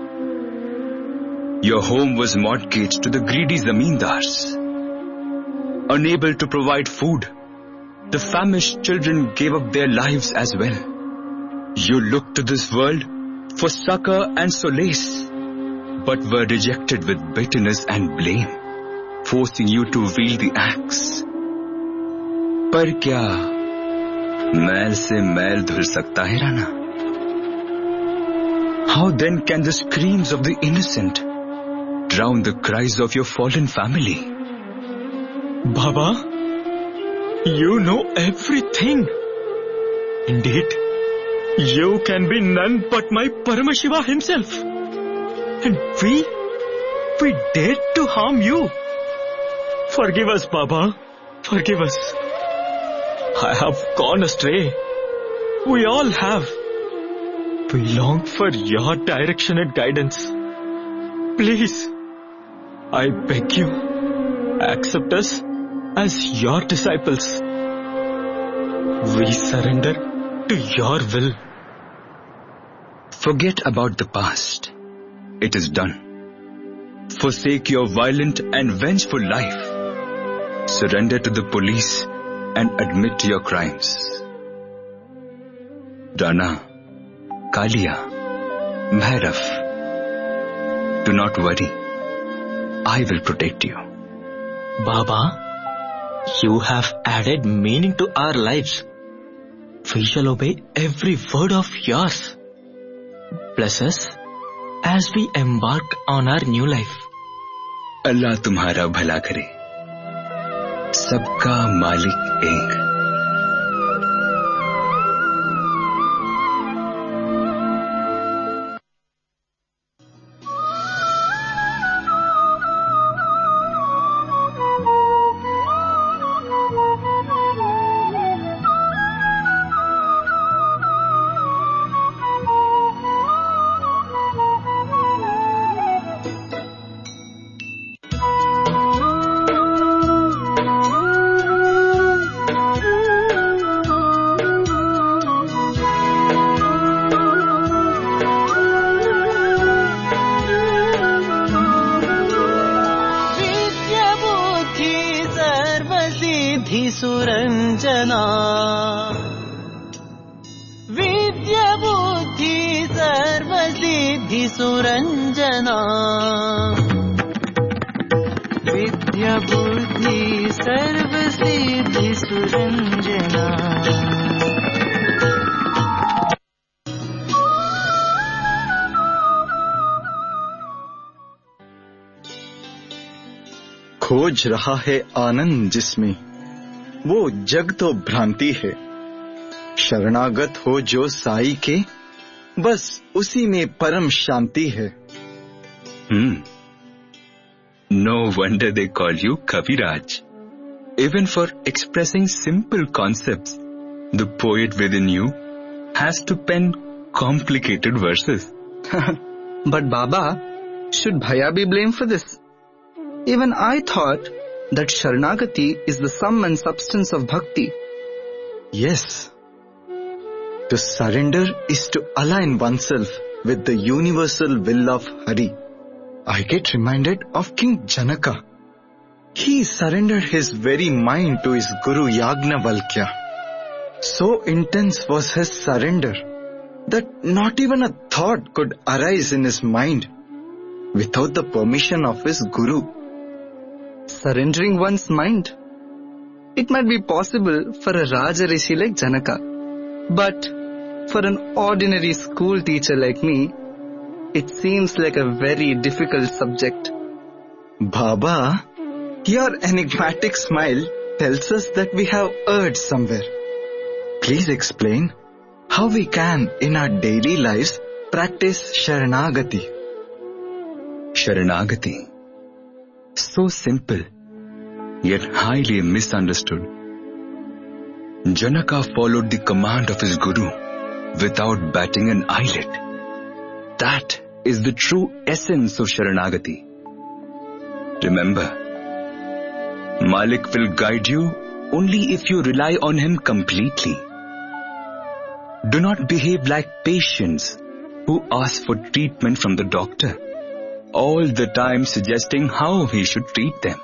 Your home was mortgaged to the greedy zamindars. Unable to provide food, the famished children gave up their lives as well. You looked to this world for succor and solace, but were rejected with bitterness and blame, forcing you to wield the axe. पर क्या मैल से मैल धुल सकता है Rana? How then can the screams of the innocent drown the cries of your fallen family?
Baba, you know everything. Indeed, you can be none but my Paramashiva himself. And we, we dared to harm you. Forgive us, Baba. Forgive us. I have gone astray. We all have. We long for your direction and guidance. Please, I beg you, accept us as your disciples. We surrender to your will.
Forget about the past. It is done. Forsake your violent and vengeful life. Surrender to the police and admit your crimes. Rana, Kalia, Bhairav, do not worry. I will protect you.
Baba, you have added meaning to our lives. We shall obey every word of yours. Bless us as we embark on our new life.
Allah तुम्हारा भला करे. सबका मालिक एक.
सिद्धि सुरंजना
विद्या बुद्धि सर्व सिद्धि सुरंजना।
खोज रहा है आनंद जिसमें वो जग तो भ्रांति है। शरणागत हो जो साई के बस उसी में परम शांति है।
Hmm. No wonder they call you Kaviraj. Even for expressing simple concepts, the poet within you has to pen complicated verses.
But Baba, should Bhaiya be blamed for this? Even I thought that Sharanagati is the sum and substance of bhakti.
Yes. To surrender is to align oneself with the universal will of Hari. I get reminded of King Janaka. He surrendered his very mind to his Guru Yagnavalkya. So intense was his surrender that not even a thought could arise in his mind without the permission of his Guru.
Surrendering one's mind? It might be possible for a Raja Rishi like Janaka. But for an ordinary school teacher like me, it seems like a very difficult subject.
Baba, your enigmatic smile tells us that we have erred somewhere. Please explain how we can in our daily lives practice Sharanagati.
Sharanagati. So simple, yet highly misunderstood. Janaka followed the command of his Guru without batting an eyelid. That is the true essence of Sharanagati. Remember, Malik will guide you only if you rely on him completely. Do not behave like patients who ask for treatment from the doctor, all the time suggesting how he should treat them.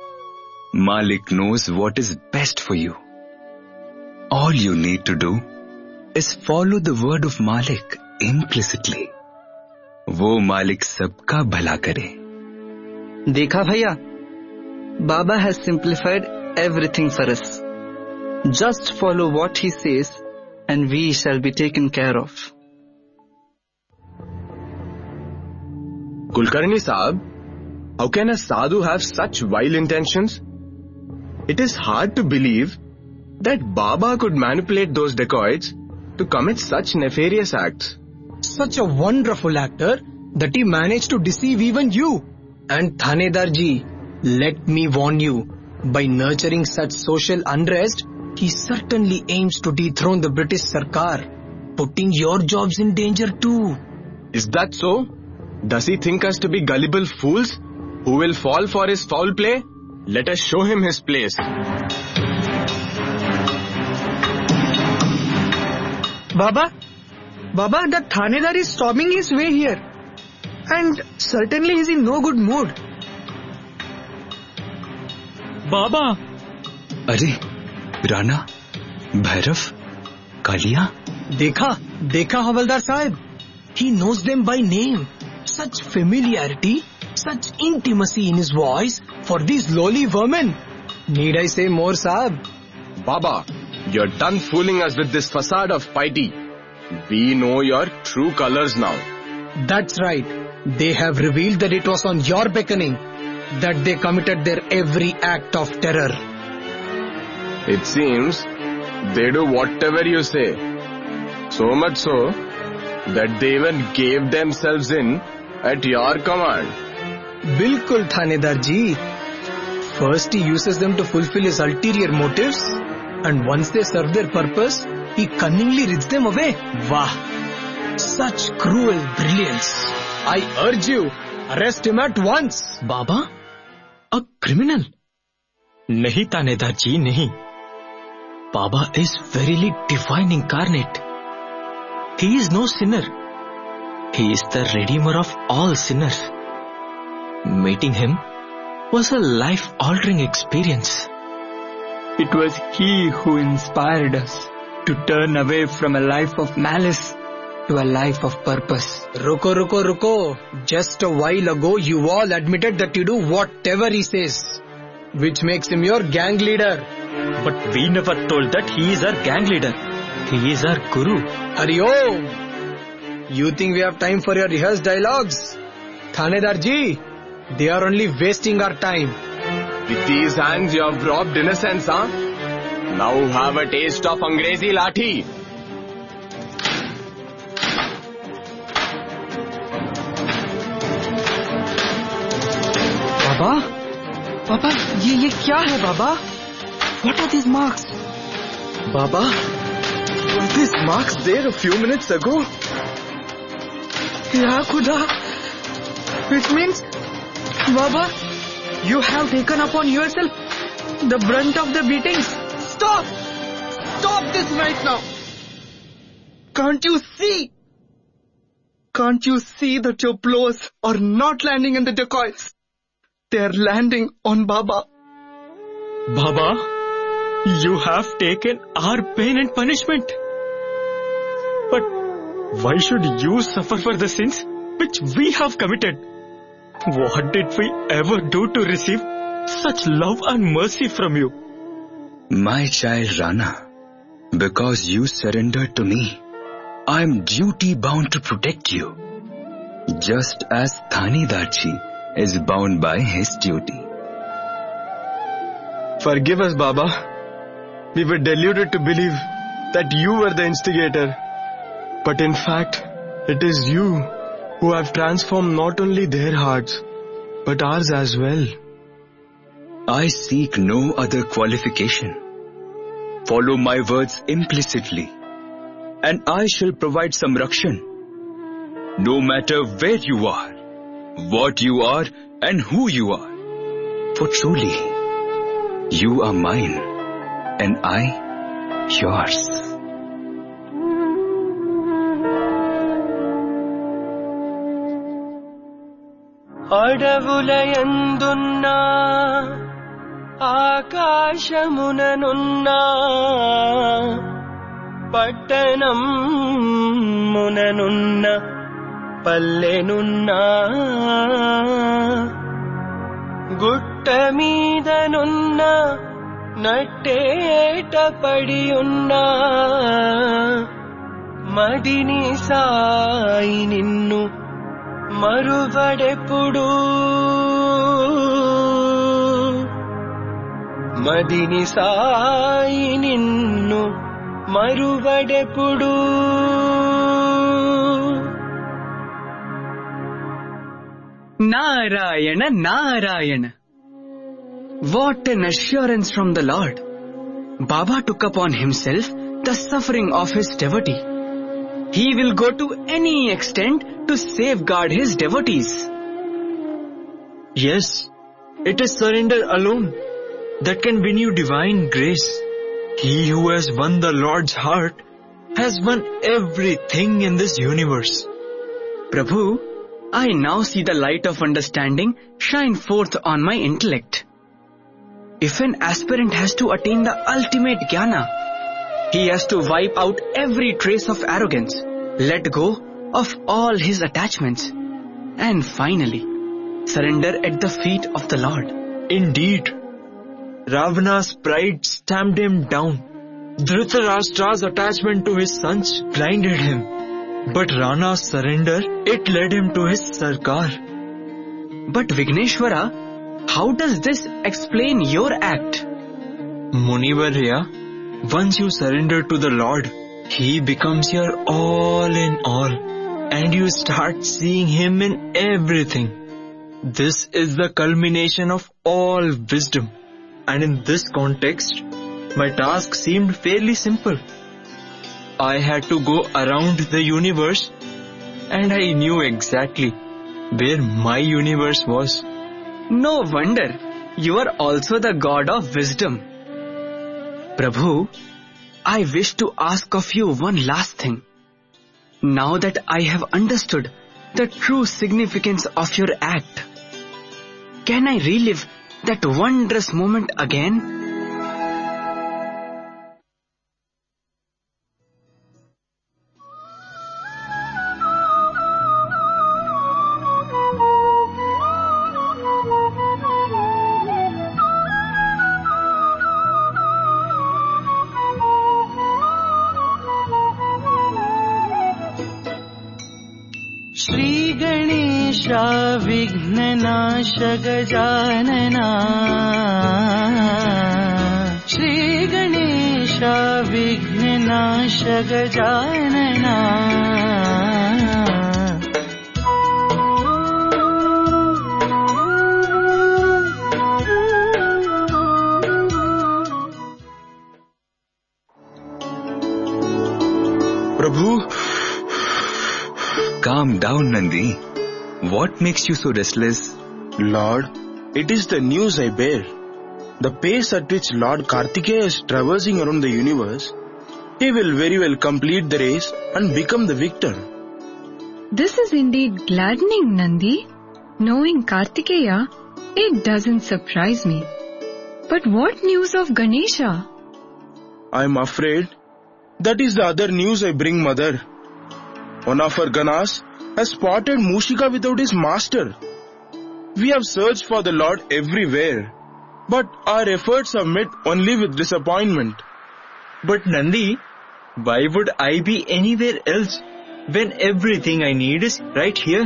Malik knows what is best for you. All you need to do is follow the word of Malik implicitly. वो मालिक सबका भला करे।
देखा भैया, Baba has simplified everything for us. Just follow what he says and we shall be taken care of.
Kulkarni Saab, how can a sadhu have such vile intentions? It is hard to believe that Baba could manipulate those dacoits to commit such nefarious acts.
Such a wonderful actor that he managed to deceive even you. And Thanedar ji, let me warn you, by nurturing such social unrest, he certainly aims to dethrone the British Sarkar, putting your jobs in danger too.
Is that so? Does he think us to be gullible fools who will fall for his foul play? Let us show him his place.
Baba, Baba, the Thanedar is storming his way here. And certainly he is in no good mood.
Baba!
अरे, राणा, भैरव, कालिया?
देखा, देखा हवलदार साहब. He knows them by name. Such familiarity, such intimacy in his voice for these lowly vermin. Need I say more, Saab?
Baba, you're done fooling us with this facade of piety. We know your true colors now.
That's right. They have revealed that it was on your beckoning that they committed their every act of terror.
It seems they do whatever you say. So much so that they even gave themselves in at your command.
Bilkul, Thanedar ji. First he uses them to fulfill his ulterior motives, and once they serve their purpose, he cunningly rids them away. Wah! Such cruel brilliance. I urge you, arrest him at once.
Baba? A criminal? Nahi, Thanedar ji, nahi. Baba is verily divine incarnate. He is no sinner. He is the Redeemer of all sinners. Meeting him was a life-altering experience.
It was he who inspired us to turn away from a life of malice
to a life of purpose.
Ruko, ruko, ruko. Just a while ago, you all admitted that you do whatever he says, which makes him your gang leader.
But we never told that he is our gang leader. He is our guru.
Hari Om! You think we have time for your rehearsed dialogues? Thanedar ji, they are only wasting our time.
With these hands you have robbed innocence, huh? Now have a taste of Angrezi Lathi.
Baba? Baba, ये ये क्या है बाबा? What are these marks?
Baba, were these marks there a few minutes ago?
Ya Khuda. Which means, Baba, you have taken upon yourself the brunt of the beatings. Stop! Stop this right now! Can't you see? Can't you see that your blows are not landing in the dacoits? They are landing on Baba.
Baba, you have taken our pain and punishment. But why should you suffer for the sins which we have committed? What did we ever do to receive such love and mercy from you?
My child Rana, because you surrendered to me, I am duty bound to protect you, just as Thanedarji is bound by his duty.
Forgive us, Baba. We were deluded to believe that you were the instigator. But in fact, it is you who have transformed not only their hearts, but ours as well.
I seek no other qualification. Follow my words implicitly, and I shall provide some rakshan. No matter where you are, what you are, and who you are. For truly, you are mine, and I yours.
అడవులయందున్నా ఆకాశముననున్నా పట్టణం ముననున్న పల్లెనున్నా గుట్ట మీదనున్న నట్టేట పడియున్నా మదిని సాయి నిన్ను మరువడెప్పుడు మదిని సాయి నిన్ను మరువడెప్పుడు
Narayana, Narayana. What an assurance from the Lord. Baba took upon himself the suffering of his devotee. He will go to any extent to safeguard his devotees.
Yes, it is surrender alone that can win you divine grace. He who has won the Lord's heart has won everything in this universe.
Prabhu, I now see the light of understanding shine forth on my intellect. If an aspirant has to attain the ultimate jnana, he has to wipe out every trace of arrogance, let go of all his attachments, and finally surrender at the feet of the Lord.
Indeed, Ravana's pride stamped him down. Dhritarashtra's attachment to his sons blinded him. But Rana's surrender, it led him to his Sarkar.
But Vigneshwara, how does this explain your act?
Munivarya, once you surrender to the Lord, He becomes your all in all, and you start seeing Him in everything. This is the culmination of all wisdom, and in this context, my task seemed fairly simple. I had to go around the universe, and I knew exactly where my universe was.
No wonder you are also the God of wisdom. Prabhu, I wish to ask of you one last thing. Now that I have understood the true significance of your act, can I relive that wondrous moment again?
Shri Ganesha विघ्ननाश Gajanana Shri Ganesha विघ्ननाश Gajanana
Prabhu,
calm down, Nandi. What makes you so restless?
Lord, it is the news I bear. The pace at which Lord Kartikeya is traversing around the universe, he will very well complete the race and become the victor.
This is indeed gladdening, Nandi. Knowing Kartikeya, it doesn't surprise me. But what news of Ganesha?
I am afraid that is the other news I bring, Mother. One of our Ganas has spotted Mushika without his master. We have searched for the Lord everywhere, but our efforts are met only with disappointment.
But Nandi, why would I be anywhere else when everything I need is right here?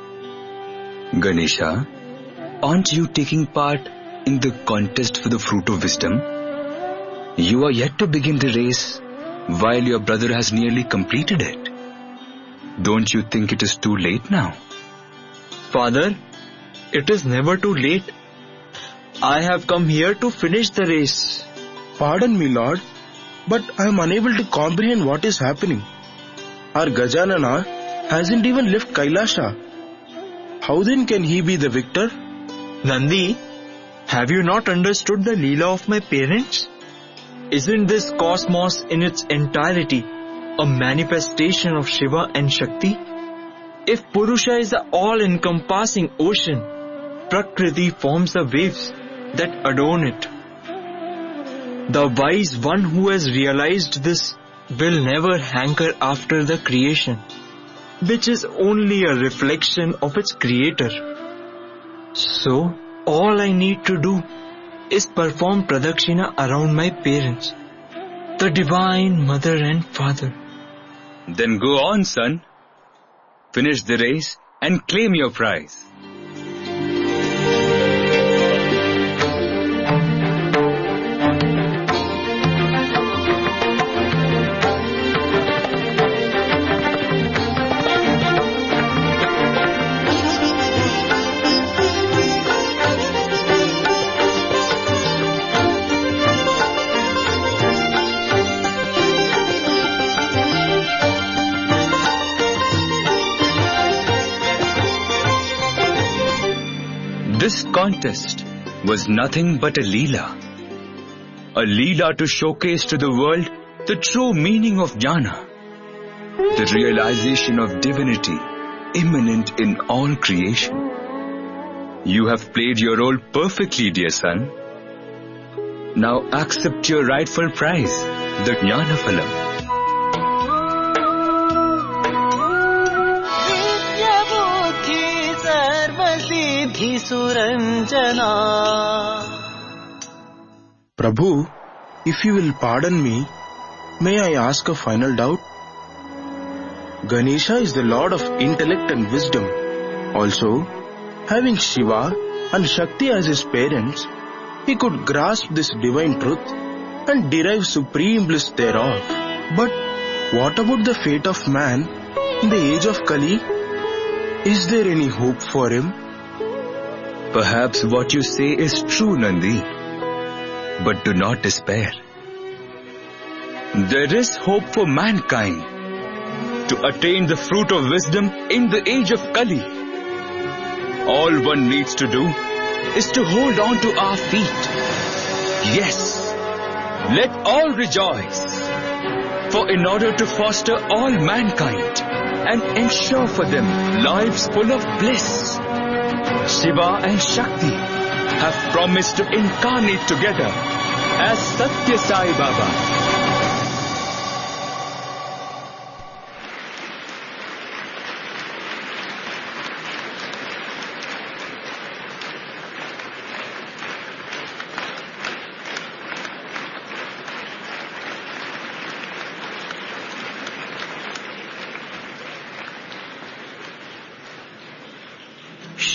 Ganesha, aren't you taking part in the contest for the fruit of wisdom? You are yet to begin the race while your brother has nearly completed it. Don't you think it is too late now?
Father, it is never too late. I have come here to finish the race.
Pardon me, Lord, but I am unable to comprehend what is happening. Our Gajanana hasn't even left Kailasha. How then can he be the victor?
Nandi, have you not understood the Leela of my parents? Isn't this cosmos in its entirety a manifestation of Shiva and Shakti? If Purusha is the all-encompassing ocean, Prakriti forms the waves that adorn it. The wise one who has realized this will never hanker after the creation, which is only a reflection of its creator. So, all I need to do is perform pradakshina around my parents, the divine mother and father.
Then go on, son. Finish the race and claim your prize. This contest was nothing but a Leela. A Leela to showcase to the world the true meaning of jnana, the realization of divinity immanent in all creation. You have played your role perfectly, dear son. Now accept your rightful prize, the Jnana Phalam.
Prabhu, if you will pardon me, may I ask a final doubt? Ganesha is the lord of intellect and wisdom. Also, having Shiva and Shakti as his parents, he could grasp this divine truth and derive supreme bliss thereof. But what about the fate of man in the age of Kali? Is there any hope for him?
Perhaps what you say is true, Nandi. But do not despair. There is hope for mankind to attain the fruit of wisdom in the age of Kali. All one needs to do is to hold on to our feet. Yes, let all rejoice. For in order to foster all mankind and ensure for them lives full of bliss, Shiva and Shakti have promised to incarnate together as Satya Sai Baba.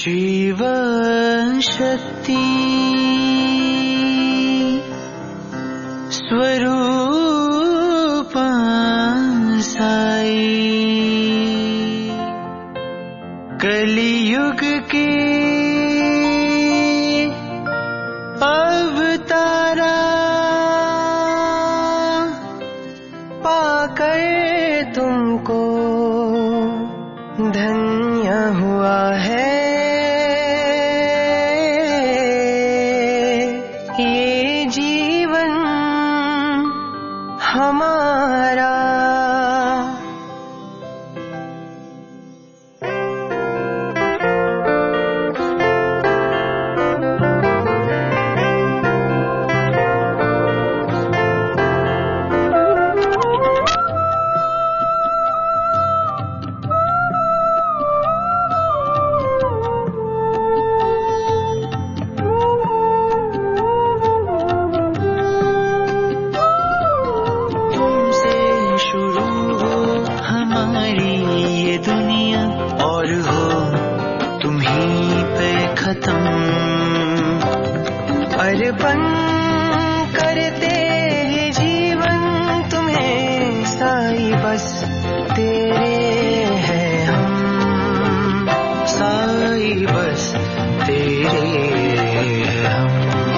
Shiv Shakti स्वरूप साई कलियुग के अवतारा पाकर तुमको धन्य हुआ है ये जीवन हमारा। अर्पण करते हैं जीवन तुम्हें साईं, बस तेरे हैं हम साईं, बस तेरे हैं हम।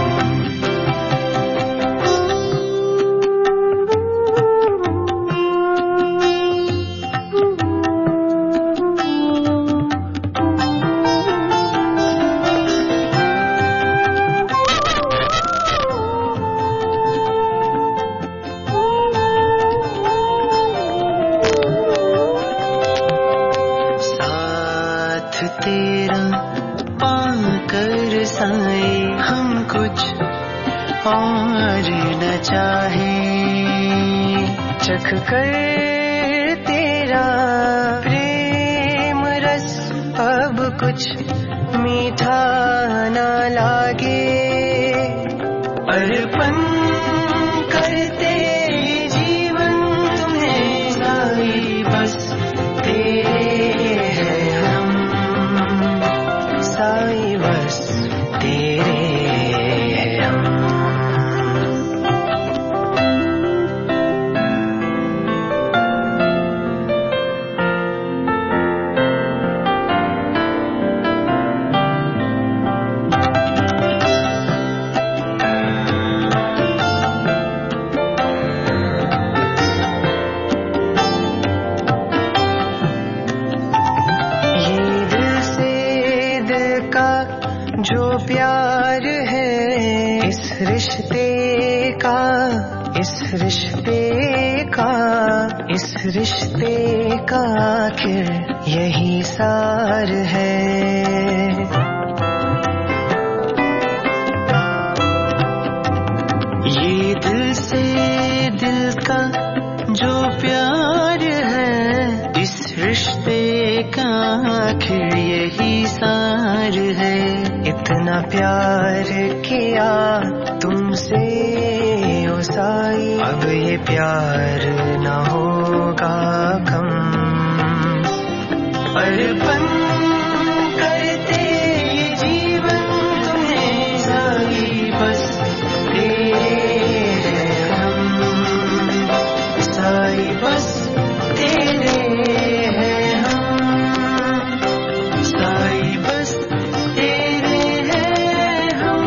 तेरा पाकर साईं हम कुछ और न चाहे, चख कर तेरा प्रेम रस अब कुछ मीठा न लागे। अर्पण करते जीवन तुम्हें साईं, बस तेरे हैं हम साईं, बस तेरे हैं हम। जो प्यार है इस रिश्ते का, इस रिश्ते का, इस रिश्ते का आखिर यही सार है। ये दिल से दिल का जो प्यार है इस रिश्ते का आखिर यही सार है। इतना प्यार किया तुमसे ओ साईं, अब ये प्यार न होगा कम। अर्पण करते ये जीवन तुम्हें साईं, बस तेरे हैं हम साईं, बस तेरे हैं हम साईं, बस तेरे हैं हम।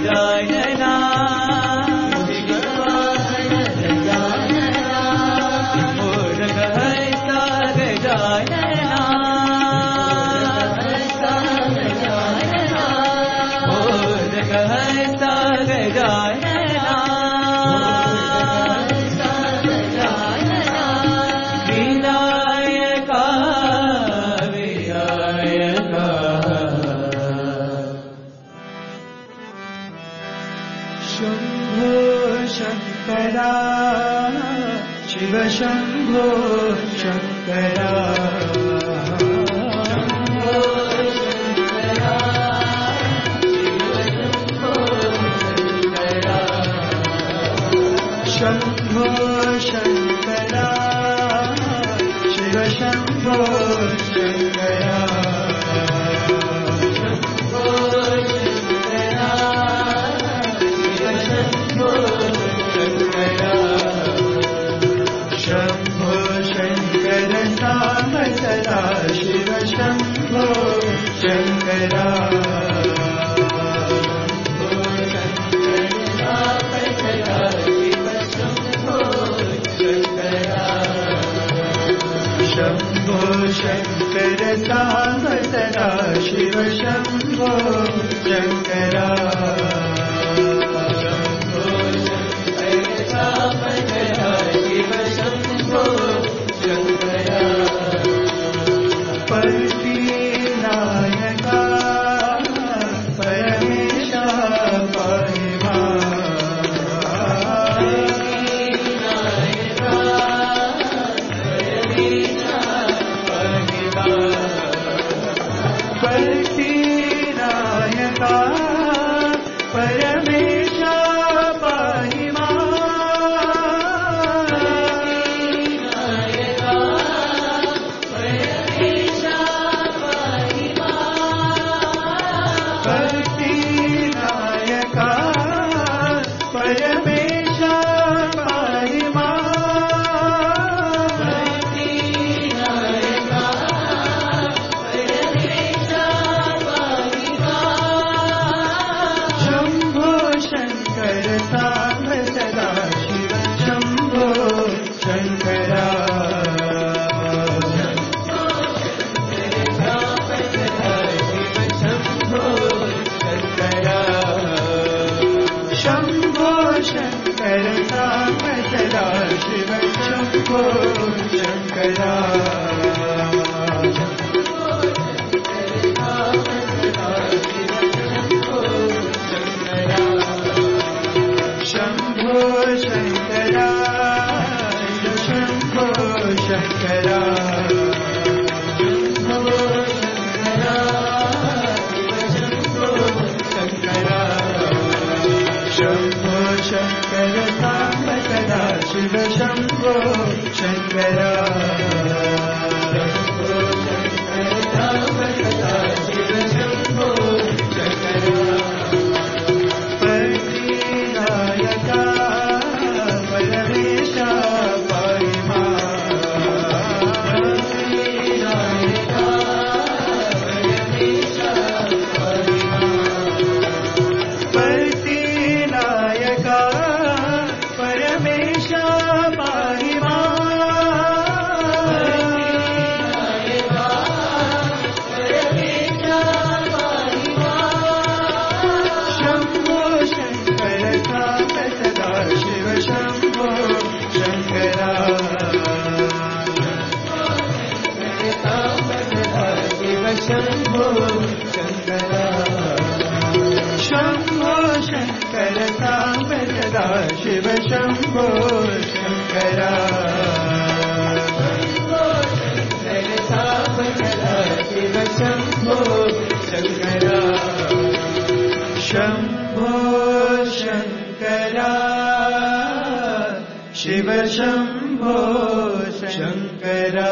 गजानना शिव शंभो शंकरा शंभो शंकरा शिव शंभो शंकरा सदा शिव शंभो शंकरा शंभो शंकर साम सदा शिव शंभो शंकरा शिव शंभो शंकरा शिव शंभो शंकरा शिव शंभो शंकरा शंभो शंकरा शिव शंभो शंकरा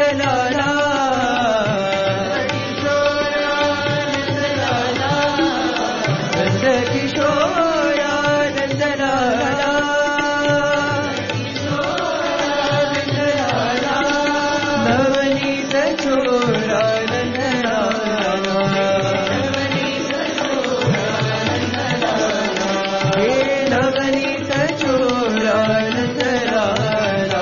लाला नंद किशोरा नंद लाला नवनीत छोरा नंद लाला हे नवनीत छोरा नंद लाला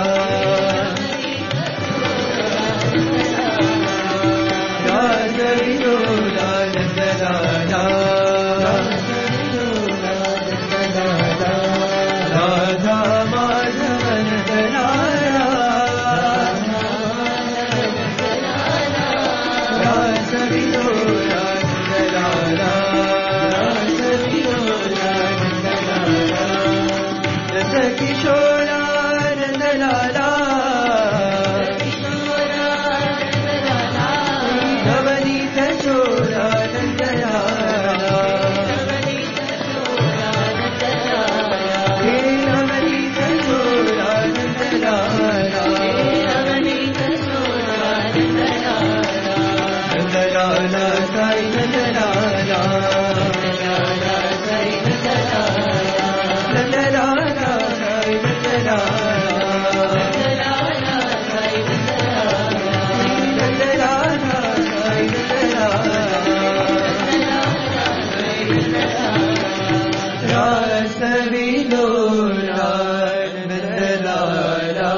राज विनोदा नंद लाला राधा माधव नंद लाला राज विनोदा नंद लाला राज विनोदा नंद लाला नंद किशोरा नंद लाला नवनीत छोरा नंद लाला हे नवनीत छोरा नंद लाला नंद लाला साई नंद लाला नंद लाला साई नंद लाला नंद लाला साई नंद लाला रास विनोदा नंद लाला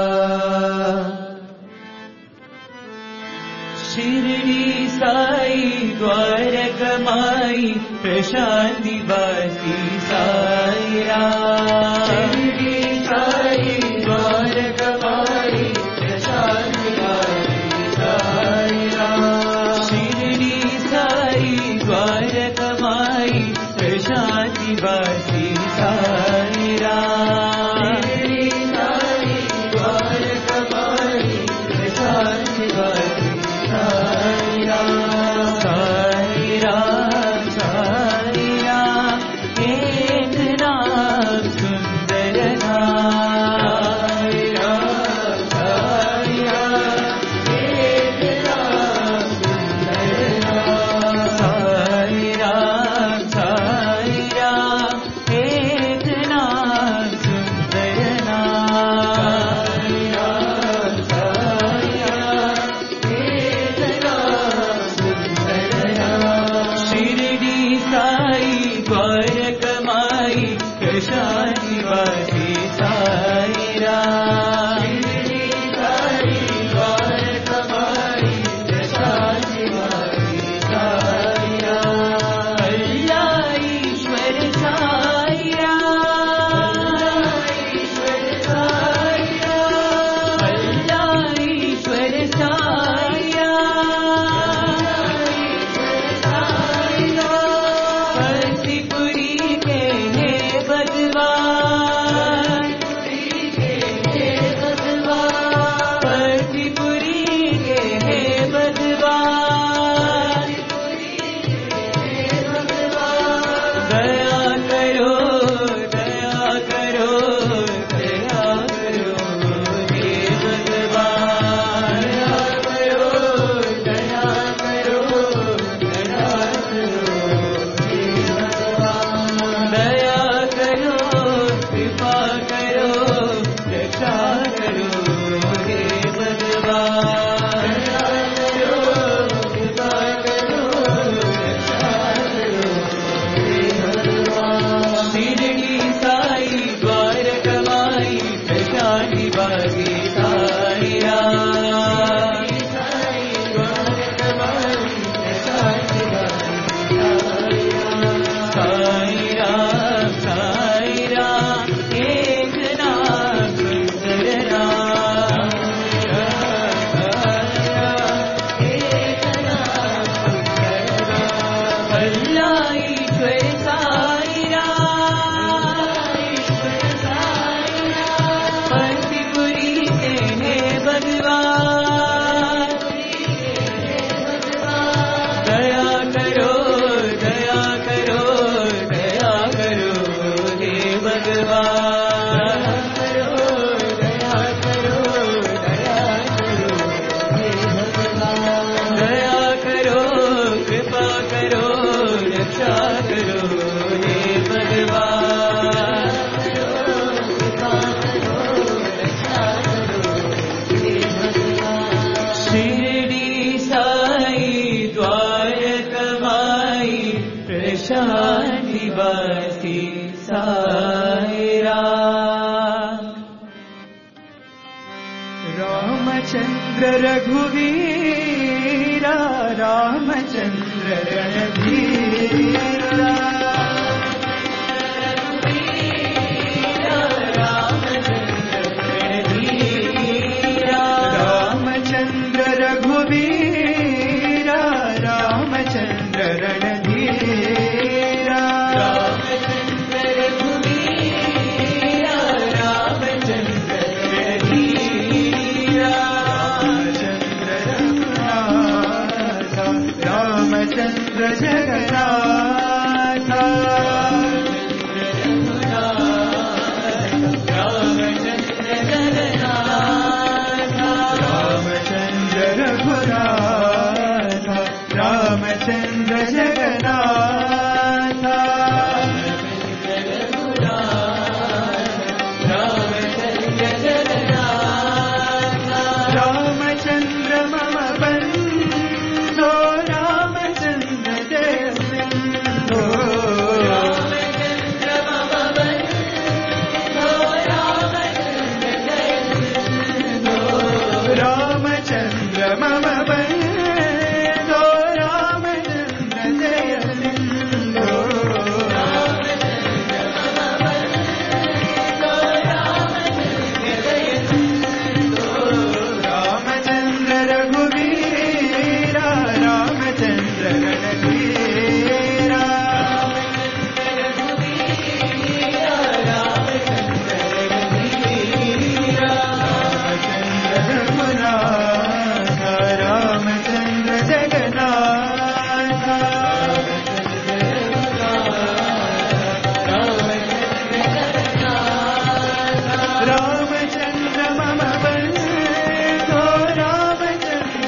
शिरडी साई द्वारकमाई प्रशांति वासी साई राम शिरडी साई द्वारकमाई प्रशांति वासी साई राम शिरडी साई द्वारकमाई प्रशांति वासी साई राम शिरडी साई द्वारकमाई प्रशांति वासी साई राम साई राम साई राम एक नाम सुंदर नाम साई राम साई राम एक नाम सुंदर नाम साई राम साई राम एक नाम सुंदर नाम साई राम साई राम एक नाम सुंदर नाम शिरडी साई द्वारकमाई प्रशांति वासी साई राम शिरडी साई द्वारकमाई प्रशांति वासी साई राम अल्लाह ईश्वर साई राम ईश्वर साई राम अल्लाह ईश्वर साई राम साई राम हरसिपुरी के हे भगवान हरसिपुरी के हे भगवान दया करो दया करो दया करो हे भगवान दया करो कृपा करो रक्षा करो हे भगवान शिरडी साई द्वारकमाई प्रशांति वासी साई राम रामचंद्र रघुवीरा रामचंद्र रणधीरा रामचंद्र रघुवीरा रामचंद्र रणधीरा रामचंद्र रघुवीरा रामचंद्र रणधीरा रामचंद्र जगन्नाथ रामचंद्र जगन्नाथ रामचंद्र जगन्नाथ रामचंद्र मम बंधो रामचंद्र जय सिंधो रामचंद्र मम बंधो रामचंद्र जय सिंधो रामचंद्र मम बंधो रामचंद्र मम बंधो रामचंद्र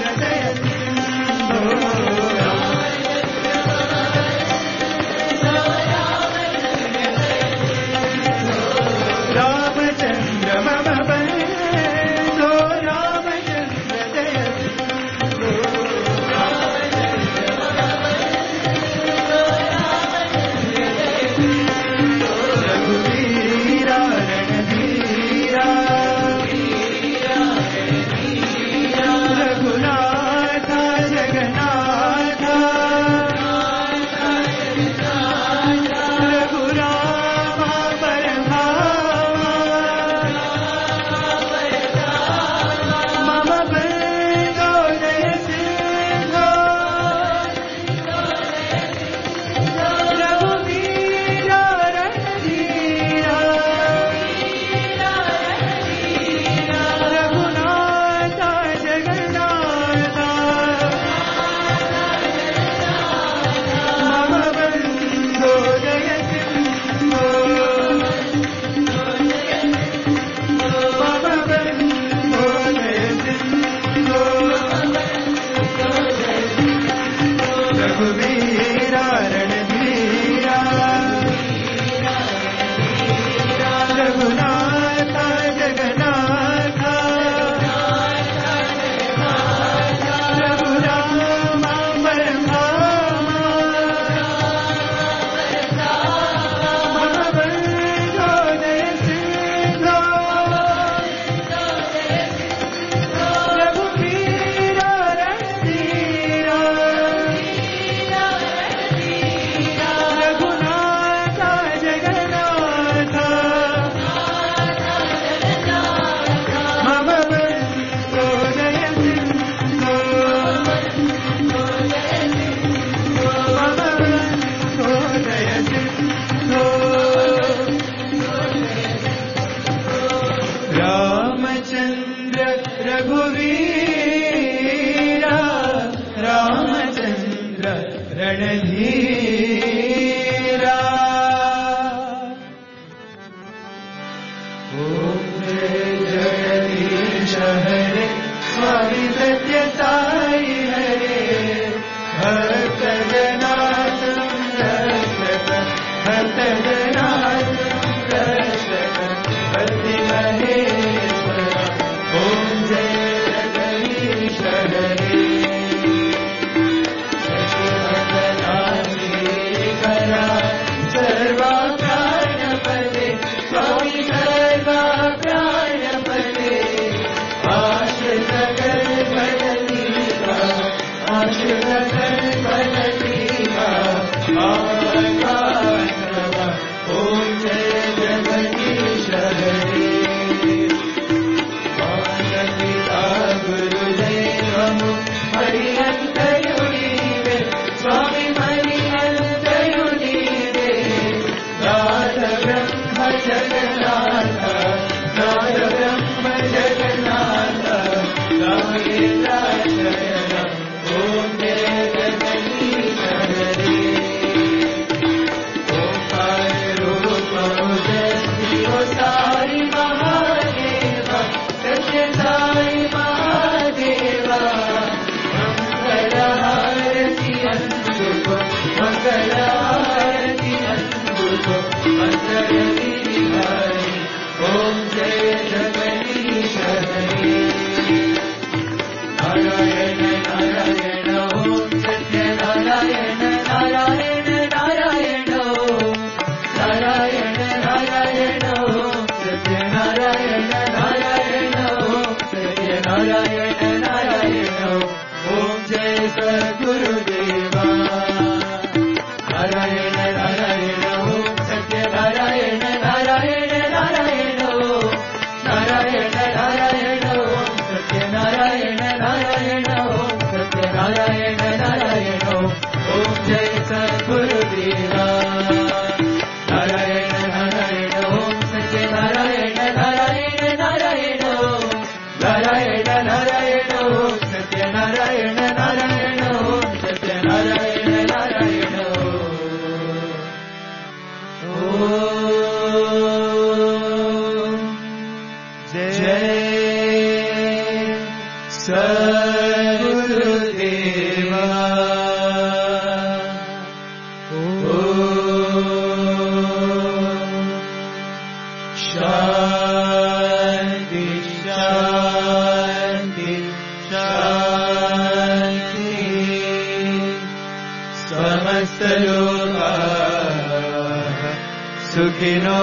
सुखिनो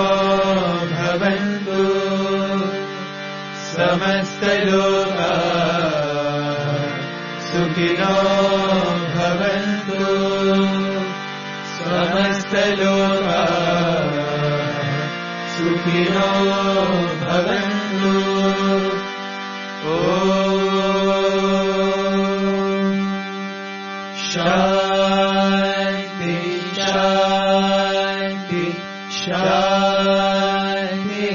भवन्तु समस्तलोकाः सुखिनो भवन्तु समस्तलोकाः सुखिनो भवन्तु ॐ शान्ति शान्ति शान्ति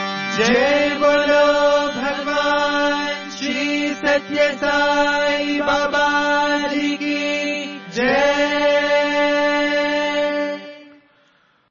जय बोलो भगवान श्री सत्य साई बाबा